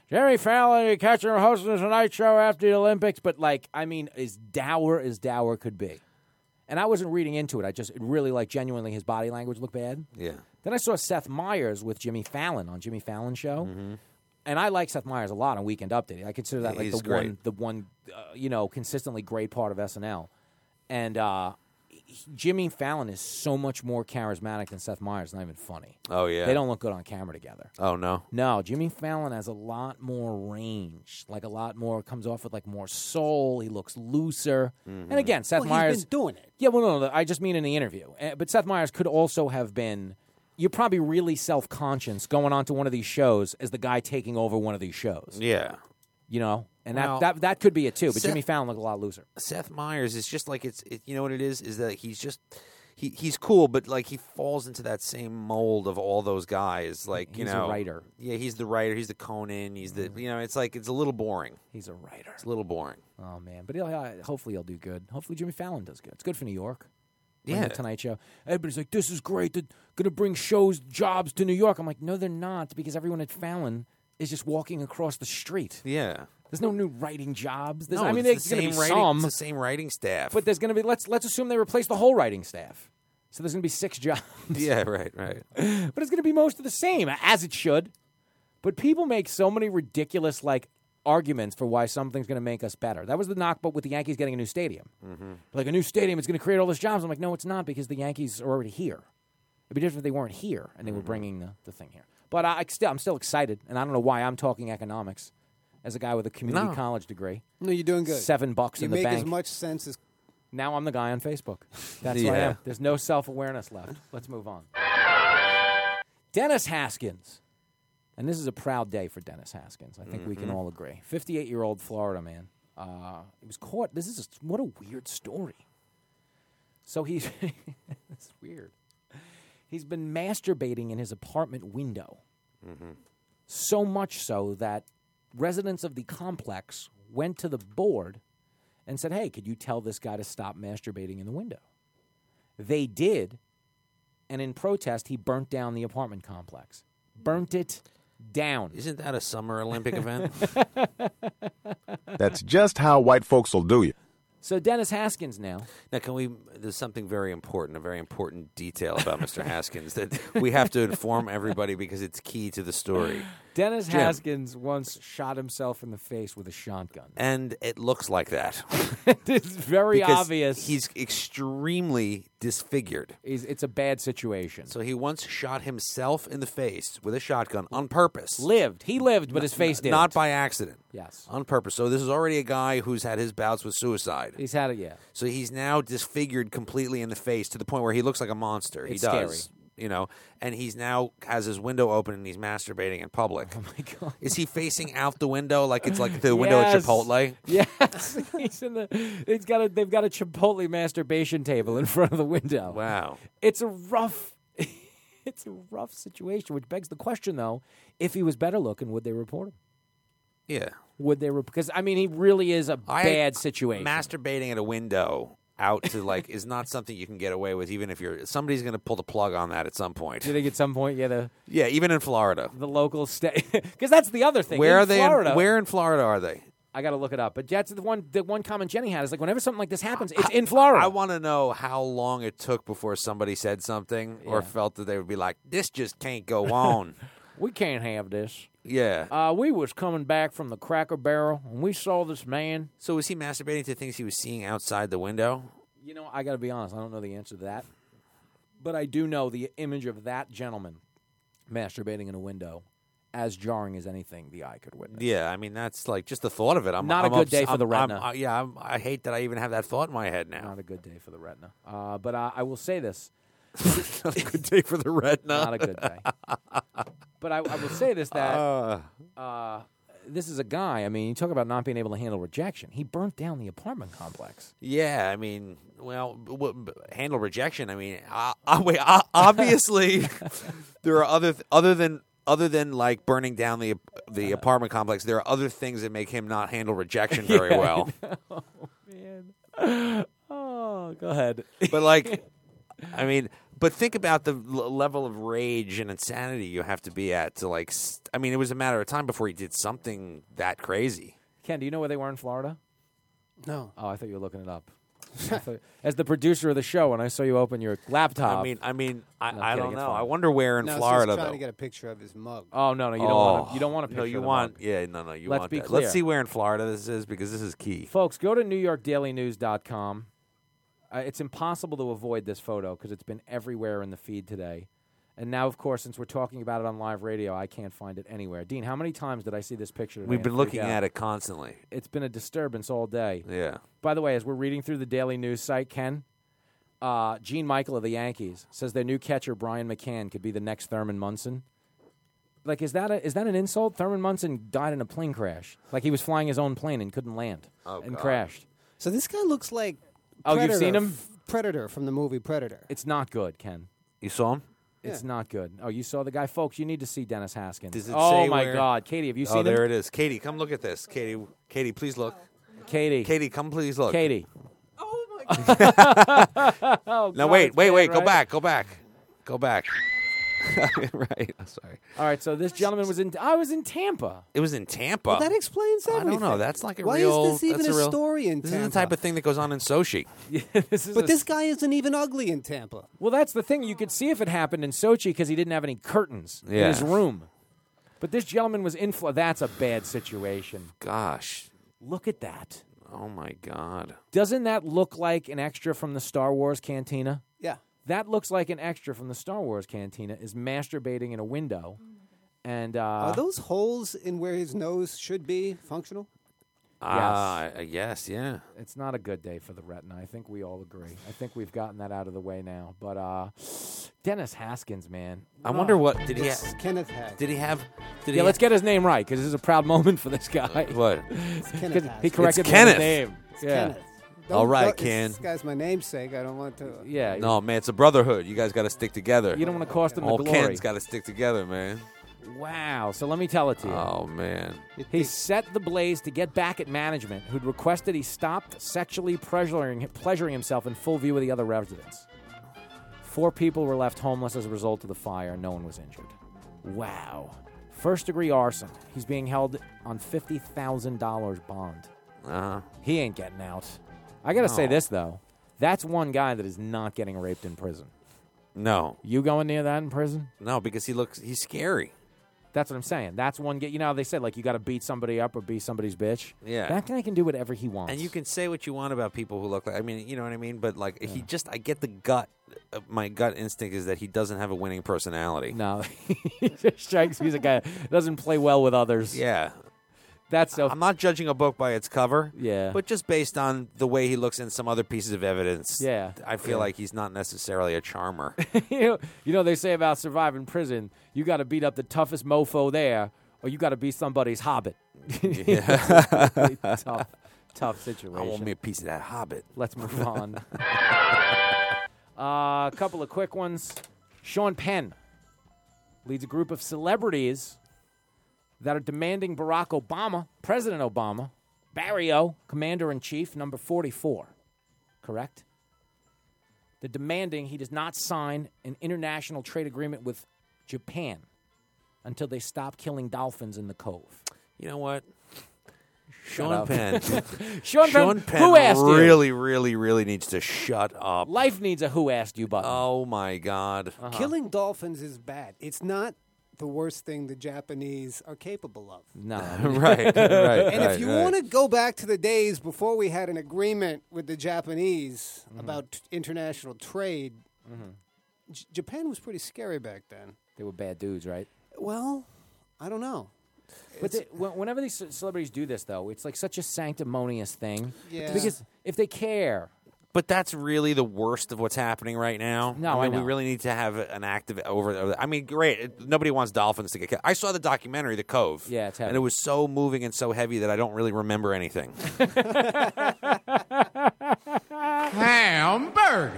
Jimmy Fallon, you catch him hosting a Tonight Show after the Olympics. But, like, I mean, as dour could be. And I wasn't reading into it. It really, like, genuinely his body language looked bad. Yeah. Then I saw Seth Meyers with Jimmy Fallon on Jimmy Fallon Show. Mm-hmm. And I like Seth Meyers a lot on Weekend Update. I consider that like the one consistently great part of SNL. And Jimmy Fallon is so much more charismatic than Seth Meyers. It's not even funny. Oh, yeah. They don't look good on camera together. Oh, no? No, Jimmy Fallon has a lot more range. Like a lot more, comes off with like more soul. He looks looser. Mm-hmm. And again, Seth Meyers. He's been doing it. Yeah, well, no, I just mean in the interview. But Seth Meyers could also have been. You're probably really self-conscious going on to one of these shows as the guy taking over one of these shows. Yeah. You know? And that could be it, too. But Jimmy Fallon looked a lot looser. Seth Meyers is just like, you know what it is? Is that he's just, he's cool, but like he falls into that same mold of all those guys. Like, he's a writer. Yeah, he's the writer. He's the Conan. He's the, it's like, it's a little boring. He's a writer. It's a little boring. Oh, man. But hopefully he'll do good. Hopefully Jimmy Fallon does good. It's good for New York. Yeah. The Tonight Show. Everybody's like, this is great. They're going to bring jobs to New York. I'm like, no, they're not, because everyone at Fallon is just walking across the street. Yeah. There's no new writing jobs. There's going to be some. It's the same writing staff. But there's going to be, let's assume they replace the whole writing staff. So there's going to be 6 jobs. Yeah, right. But it's going to be most of the same, as it should. But people make so many ridiculous, like, arguments for why something's going to make us better. That was the knock, but with the Yankees getting a new stadium. Mm-hmm. Like, a new stadium is going to create all those jobs. I'm like, no, it's not, because the Yankees are already here. It'd be different if they weren't here and they were bringing the thing here. But I'm still excited, and I don't know why I'm talking economics as a guy with a community college degree. No, you're doing good. $7 in the bank. You make as much sense as... Now I'm the guy on Facebook. That's what I am. There's no self-awareness left. Let's move on. Dennis Haskins. And this is a proud day for Dennis Haskins. I think we can all agree. 58-year-old Florida man. He was caught. What a weird story. So it's weird. He's been masturbating in his apartment window. Mm-hmm. So much so that residents of the complex went to the board and said, hey, could you tell this guy to stop masturbating in the window? They did. And in protest, he burnt down the apartment complex. Burnt it down. Isn't that a Summer Olympic event? That's just how white folks will do you. So Dennis Haskins now. Now, there's something very important, a very important detail about Mr. Haskins that we have to inform everybody because it's key to the story. Dennis Haskins once shot himself in the face with a shotgun. And it looks like that. It's very obvious. He's extremely disfigured. It's a bad situation. So he once shot himself in the face with a shotgun on purpose. He lived, but his face didn't. Not by accident. Yes. On purpose. So this is already a guy who's had his bouts with suicide. He's had it, yeah. So he's now disfigured completely in the face to the point where he looks like a monster. It's he does. Scary. And he's now has his window open and he's masturbating in public. Oh my God! Is he facing out the window like it's like the window at Chipotle? Yes, he's in the. They've got a Chipotle masturbation table in front of the window. Wow, it's a rough situation. Which begs the question, though: if he was better looking, would they report him? Yeah, would they? Because he really is a bad situation. Masturbating at a window. Out to is not something you can get away with, even if somebody's going to pull the plug on that at some point. Do you think at some point, yeah, even in Florida, the local state, because that's the other thing. Where in are they? Florida, Where in Florida are they? I got to look it up. But that's the one comment Jenny had is whenever something like this happens, it's in Florida. I want to know how long it took before somebody said something or felt that they would be like, "This just can't go on. We can't have this." Yeah. We was coming back from the Cracker Barrel and we saw this man. So was he masturbating to things he was seeing outside the window? I got to be honest. I don't know the answer to that. But I do know the image of that gentleman masturbating in a window as jarring as anything the eye could witness. Yeah, I mean, that's just the thought of it. Not a good day for the retina. I hate that I even have that thought in my head now. Not a good day for the retina. But I will say this. Not a good day for the retina. Not a good day. But I will say this, that this is a guy, you talk about not being able to handle rejection. He burnt down the apartment complex. Yeah, handle rejection. Obviously, there are other than like burning down the apartment complex. There are other things that make him not handle rejection very well. Oh man. Oh, go ahead. But But think about the level of rage and insanity you have to be at to like. I mean, it was a matter of time before he did something that crazy. Ken, do you know where they were in Florida? No. Oh, I thought you were looking it up. As the producer of the show, when I saw you open your laptop. I mean, I kidding, don't it's know. fine. I wonder where in No, Florida she's trying though. to get a picture of his mug. Oh no, you don't want to. You don't want a picture. No, you of the want. mug. Yeah, no, you Let's want be that. clear. Let's see where in Florida this is because this is key. Folks, go to NewYorkDailyNews.com. It's impossible to avoid this photo because it's been everywhere in the feed today. And now, of course, since we're talking about it on live radio, I can't find it anywhere. Dean, how many times did I see this picture today? We've been and looking freak out? at it constantly. It's been a disturbance all day. Yeah. By the way, as we're reading through the Daily News site, Ken, Gene Michael of the Yankees says their new catcher, Brian McCann, could be the next Thurman Munson. Like, is that an insult? Thurman Munson died in a plane crash. Like he was flying his own plane and couldn't land and crashed. So this guy looks like Oh, Predator, you've seen him? Predator from the movie Predator. It's not good, Ken. You saw him? It's not good. Oh, you saw the guy? Folks, you need to see Dennis Haskins. Does it oh, say my where? God. Katie, have you seen Oh, him? there it is. Katie, come look at this. Katie, please look. Katie, come please look. Katie. No, God, wait. it's bad, Go right? back. Right. I'm sorry. All right, so this gentleman I was in Tampa. It was in Tampa. Well, that explains everything. I don't know. That's like a Why real. is this even that's a real, story in This Tampa? is the type of thing that goes on in Sochi. But this guy isn't even ugly in Tampa. Well, that's the thing. You could see if it happened in Sochi because he didn't have any curtains in his room. But this gentleman was in Florida. That's a bad situation. Gosh. Look at that. Oh, my God. Doesn't that look like an extra from the Star Wars cantina? Yeah. That looks like an extra from the Star Wars cantina is masturbating in a window. And Are those holes in where his nose should be functional? Yes, yeah. It's not a good day for the retina. I think we all agree. I think we've gotten that out of the way now. But Dennis Haskins, man. I wonder what did he It's Kenneth Haskins. Did he have? Did Yeah, let's get his name right because this is a proud moment for this guy. What? It's Kenneth 'Cause he Haskins. corrected It's me on his Kenneth. name. It's Yeah. Kenneth. All right, don't- Ken. This guy's my namesake. I don't want to. Yeah. No, man, it's a brotherhood. You guys got to stick together. You don't want to cost him All the glory. Ken's got to stick together, man. Wow. So let me tell it to you. Oh, man. He set the blaze to get back at management, who'd requested he stop sexually pleasuring himself in full view of the other residents. 4 people were left homeless as a result of the fire. No one was injured. Wow. First-degree arson. He's being held on $50,000 bond. Uh-huh. He ain't getting out. I got to say No. this, though. That's one guy that is not getting raped in prison. No. You going near that in prison? No, because he's scary. That's what I'm saying. That's one. You know how they said, like, you got to beat somebody up or be somebody's bitch? Yeah. That guy can do whatever he wants. And you can say what you want about people who look like, I mean, you know what I mean? But, like, I get the gut. My gut instinct is that he doesn't have a winning personality. No. He just strikes me as a guy that doesn't play well with others. Yeah. That's so. I'm not judging a book by its cover. Yeah. But just based on the way he looks in some other pieces of evidence. Yeah. I feel like he's not necessarily a charmer. you know, they say about surviving prison, you got to beat up the toughest mofo there, or you got to be somebody's hobbit. Yeah. tough situation. I want me a piece of that hobbit. Let's move on. A couple of quick ones. Sean Penn leads a group of celebrities that are demanding Barack Obama, President Obama, Barrio, Commander-in-Chief, number 44. Correct? They're demanding he does not sign an international trade agreement with Japan until they stop killing dolphins in the Cove. You know what? Shut Sean up. Penn. Sean Penn, who asked you? really needs to shut up. Life needs a who asked you button. Oh, my God. Killing dolphins is bad. It's not the worst thing the Japanese are capable of. No. Right. And if you want to go back to the days before we had an agreement with the Japanese about international trade, Japan was pretty scary back then. They were bad dudes, right? Well, I don't know. But whenever these celebrities do this, though, it's like such a sanctimonious thing. Yeah. Because if they care. But that's really the worst of what's happening right now. No, I I mean, know. we really need to have an active over. I mean, great. Nobody wants dolphins to get killed. I saw the documentary, The Cove. Yeah, it's heavy. And it was so moving and so heavy that I don't really remember anything. Hamburger.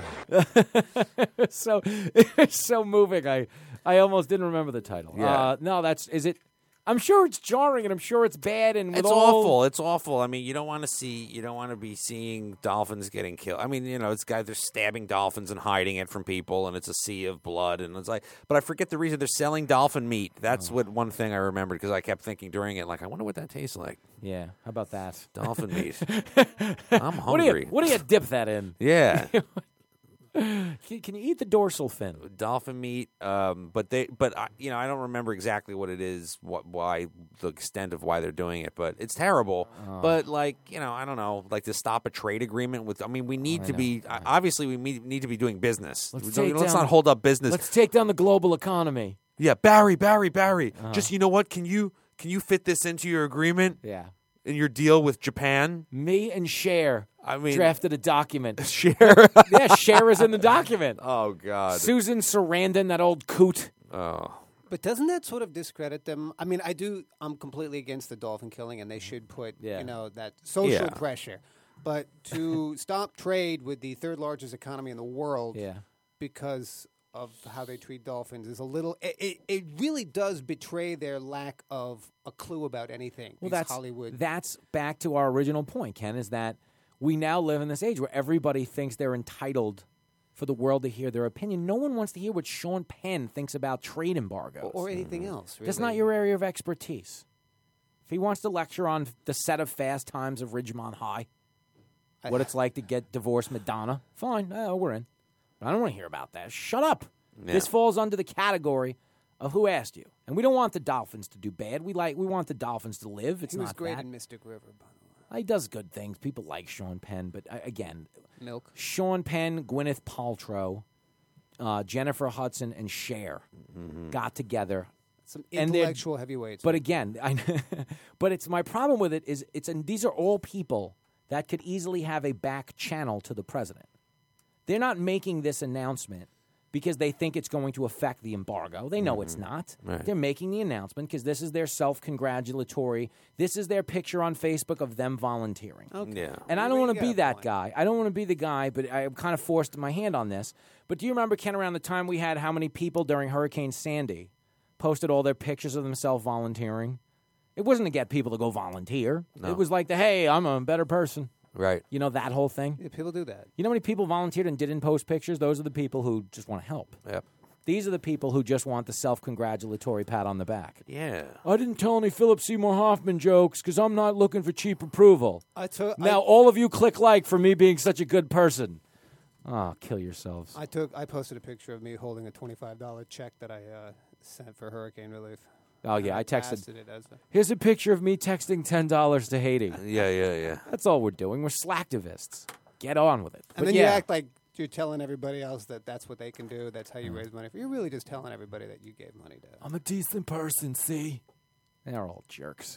It's so moving. I almost didn't remember the title. Yeah. No, is it I'm sure it's jarring and I'm sure it's bad and with It's all... awful. It's awful. I mean, you don't want to be seeing dolphins getting killed. I mean, it's guys they're stabbing dolphins and hiding it from people, and it's a sea of blood. And it's like, but I forget the reason they're selling dolphin meat. That's what one thing I remembered because I kept thinking during it, like, I wonder what that tastes like. Yeah, how about that? Dolphin meat. I'm hungry. What do you dip that in? Yeah. Can you eat the dorsal fin? Dolphin meat, I don't remember exactly what it is, why the extent of why they're doing it, but it's terrible. But I don't know, like to stop a trade agreement with. I mean, we need to be obviously we need to be doing business. Let's not hold up business. Let's take down the global economy. Yeah, Barry. Just you know what? Can you fit this into your agreement? Yeah. In your deal with Japan? Me and Cher drafted a document. Cher? Yeah, Cher is in the document. Oh, God. Susan Sarandon, that old coot. Oh. But doesn't that sort of discredit them? I mean, I'm completely against the dolphin killing, and they should put, that social pressure. But to stop trade with the third largest economy in the world because of how they treat dolphins is a little. It really does betray their lack of a clue about anything. Well, that's Hollywood. That's back to our original point, Ken, is that we now live in this age where everybody thinks they're entitled for the world to hear their opinion. No one wants to hear what Sean Penn thinks about trade embargoes. Or anything else, really. That's not your area of expertise. If he wants to lecture on the set of Fast Times of Ridgemont High, what it's like to get divorced Madonna, fine, we're in. I don't want to hear about that. Shut up. Yeah. This falls under the category of who asked you. And we don't want the Dolphins to do bad. We want the Dolphins to live. It's he not was great that. in Mystic River, by the way. He does good things. People like Sean Penn. But again, Milk. Sean Penn, Gwyneth Paltrow, Jennifer Hudson, and Cher got together. Some intellectual heavyweights. But again, but it's my problem with it is these are all people that could easily have a back channel to the president. They're not making this announcement because they think it's going to affect the embargo. They know it's not. Right. They're making the announcement because this is their self-congratulatory. This is their picture on Facebook of them volunteering. Okay. Yeah. And I don't want to be that guy. I don't want to be the guy, but I kind of forced my hand on this. But do you remember, Ken, around the time we had how many people during Hurricane Sandy posted all their pictures of themselves volunteering? It wasn't to get people to go volunteer. No. It was like hey, I'm a better person. Right. You know, that whole thing? Yeah, people do that. You know how many people volunteered and didn't post pictures? Those are the people who just want to help. Yep. These are the people who just want the self-congratulatory pat on the back. Yeah. I didn't tell any Philip Seymour Hoffman jokes because I'm not looking for cheap approval. Now, all of you click like for me being such a good person. Oh, kill yourselves. I posted a picture of me holding a $25 check that I sent for hurricane relief. Oh, yeah, I texted. It as Here's a picture of me texting $10 to Haiti. Yeah. That's all we're doing. We're slacktivists. Get on with it. And then you act like you're telling everybody else that that's what they can do. That's how you raise money. You're really just telling everybody that you gave money to. I'm a decent person, see? They're all jerks.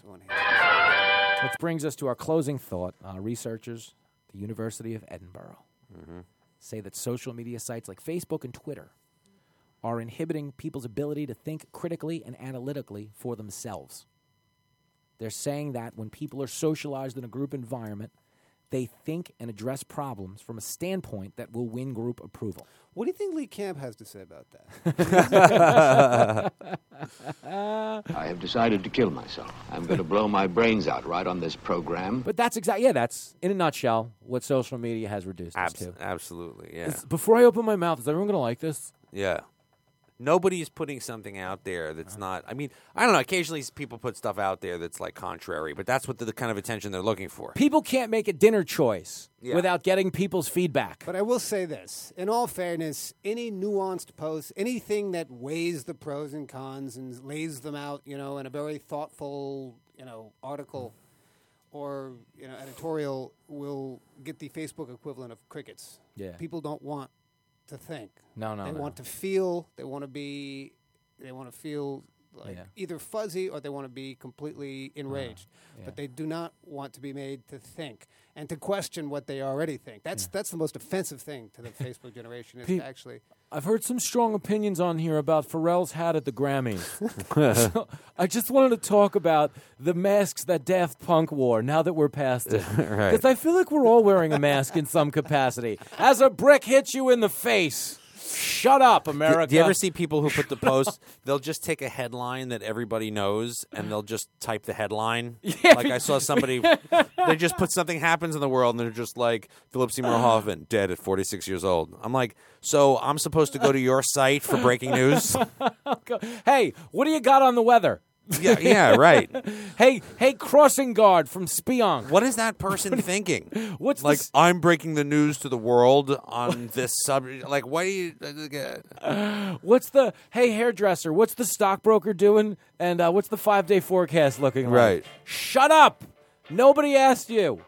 Which brings us to our closing thought. Researchers at the University of Edinburgh say that social media sites like Facebook and Twitter are inhibiting people's ability to think critically and analytically for themselves. They're saying that when people are socialized in a group environment, they think and address problems from a standpoint that will win group approval. What do you think Lee Camp has to say about that? I have decided to kill myself. I'm going to blow my brains out right on this program. But that's that's, in a nutshell, what social media has reduced us to. Absolutely, yeah. Before I open my mouth, is everyone going to like this? Yeah. Nobody is putting something out there that's not. I mean, I don't know. Occasionally, people put stuff out there that's like contrary, but that's what the kind of attention they're looking for. People can't make a dinner choice without getting people's feedback. But I will say this: in all fairness, any nuanced post, anything that weighs the pros and cons and lays them out, in a very thoughtful, article or editorial, will get the Facebook equivalent of crickets. Yeah. People don't want to think. No. They want to feel. They want to feel like either fuzzy or they want to be completely enraged. But they do not want to be made to think and to question what they already think. That's the most offensive thing to the Facebook generation is to actually. I've heard some strong opinions on here about Pharrell's hat at the Grammys. So I just wanted to talk about the masks that Daft Punk wore now that we're past it. Because I feel like we're all wearing a mask in some capacity. As a brick hits you in the face. Shut up, America. Do you ever see people who put the post, they'll just take a headline that everybody knows, and they'll just type the headline? Yeah. Like I saw somebody, they just put something happens in the world, and they're just like, Philip Seymour Hoffman, dead at 46 years old. I'm like, so I'm supposed to go to your site for breaking news? Hey, what do you got on the weather? Yeah, right. Hey, crossing guard from Spionk. What is that person thinking? What's like, I'm breaking the news to the world on this subject. Like, what do you... What's the... Hey, hairdresser, what's the stockbroker doing? And what's the 5-day forecast looking like? Right. Shut up. Nobody asked you.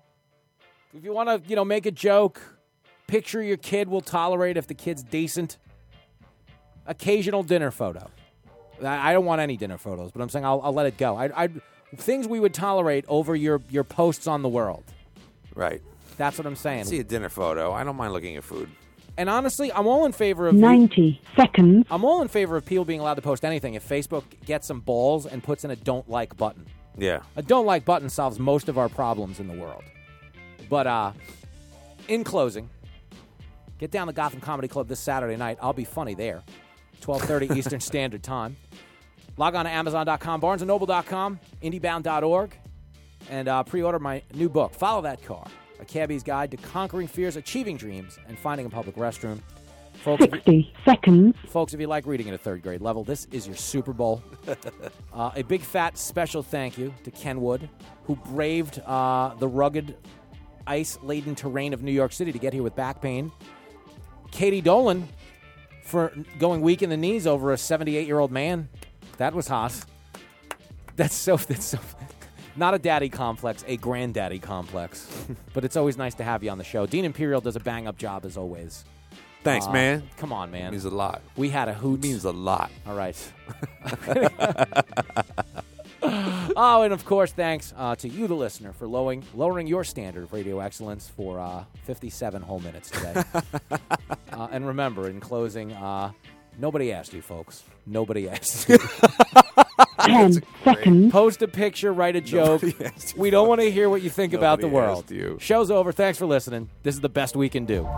If you want to, make a joke, picture your kid, we'll tolerate if the kid's decent. Occasional dinner photo. I don't want any dinner photos, but I'm saying I'll let it go. I things we would tolerate over your posts on the world. Right. That's what I'm saying. See a dinner photo. I don't mind looking at food. And honestly, I'm all in favor of 90 seconds. I'm all in favor of people being allowed to post anything if Facebook gets some balls and puts in a don't like button. Yeah. A don't like button solves most of our problems in the world. But in closing, get down to Gotham Comedy Club this Saturday night. I'll be funny there. 12:30 Eastern Standard Time. Log on to Amazon.com, BarnesandNoble.com, IndieBound.org, and pre-order my new book, Follow That Car, A Cabbie's Guide to Conquering Fears, Achieving Dreams, and Finding a Public Restroom. Folks, 60 seconds. Folks, if you like reading at a third grade level, this is your Super Bowl. A big fat special thank you to Ken Wood, who braved the rugged, ice-laden terrain of New York City to get here with back pain. Katie Dolan for going weak in the knees over a 78-year-old man. That was hot. That's so not a daddy complex, a granddaddy complex. But it's always nice to have you on the show. Dean Imperial does a bang-up job as always. Thanks, man. Come on, man. It means a lot. We had a hoot. It means a lot. All right. Oh, and of course, thanks to you, the listener, for lowering your standard of radio excellence for 57 whole minutes today. And remember, in closing, nobody asked you, folks. Nobody asked you. 10 seconds. Post a picture, write a joke. We don't want to hear what you think about the world. Show's over. Thanks for listening. This is the best we can do.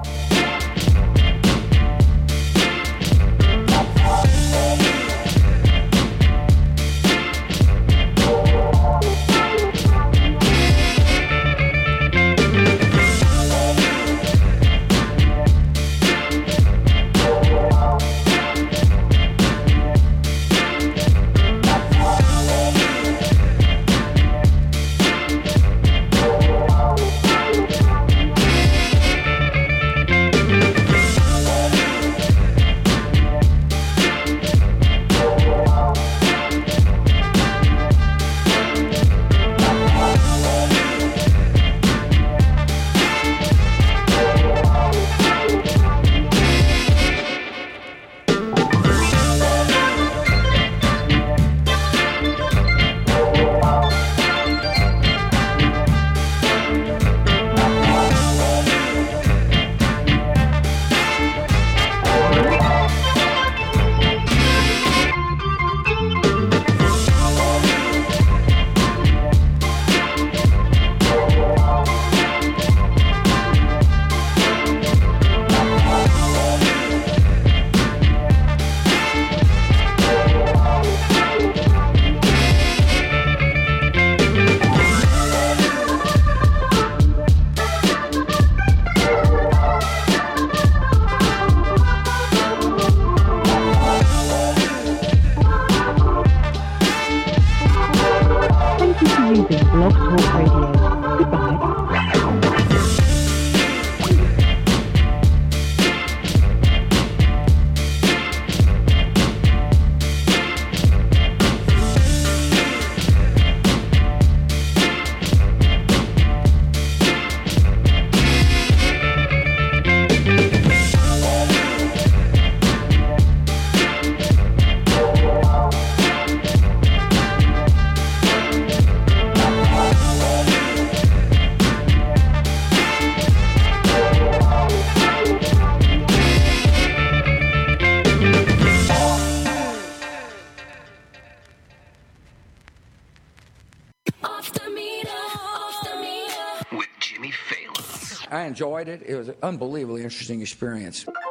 I enjoyed it. It was an unbelievably interesting experience.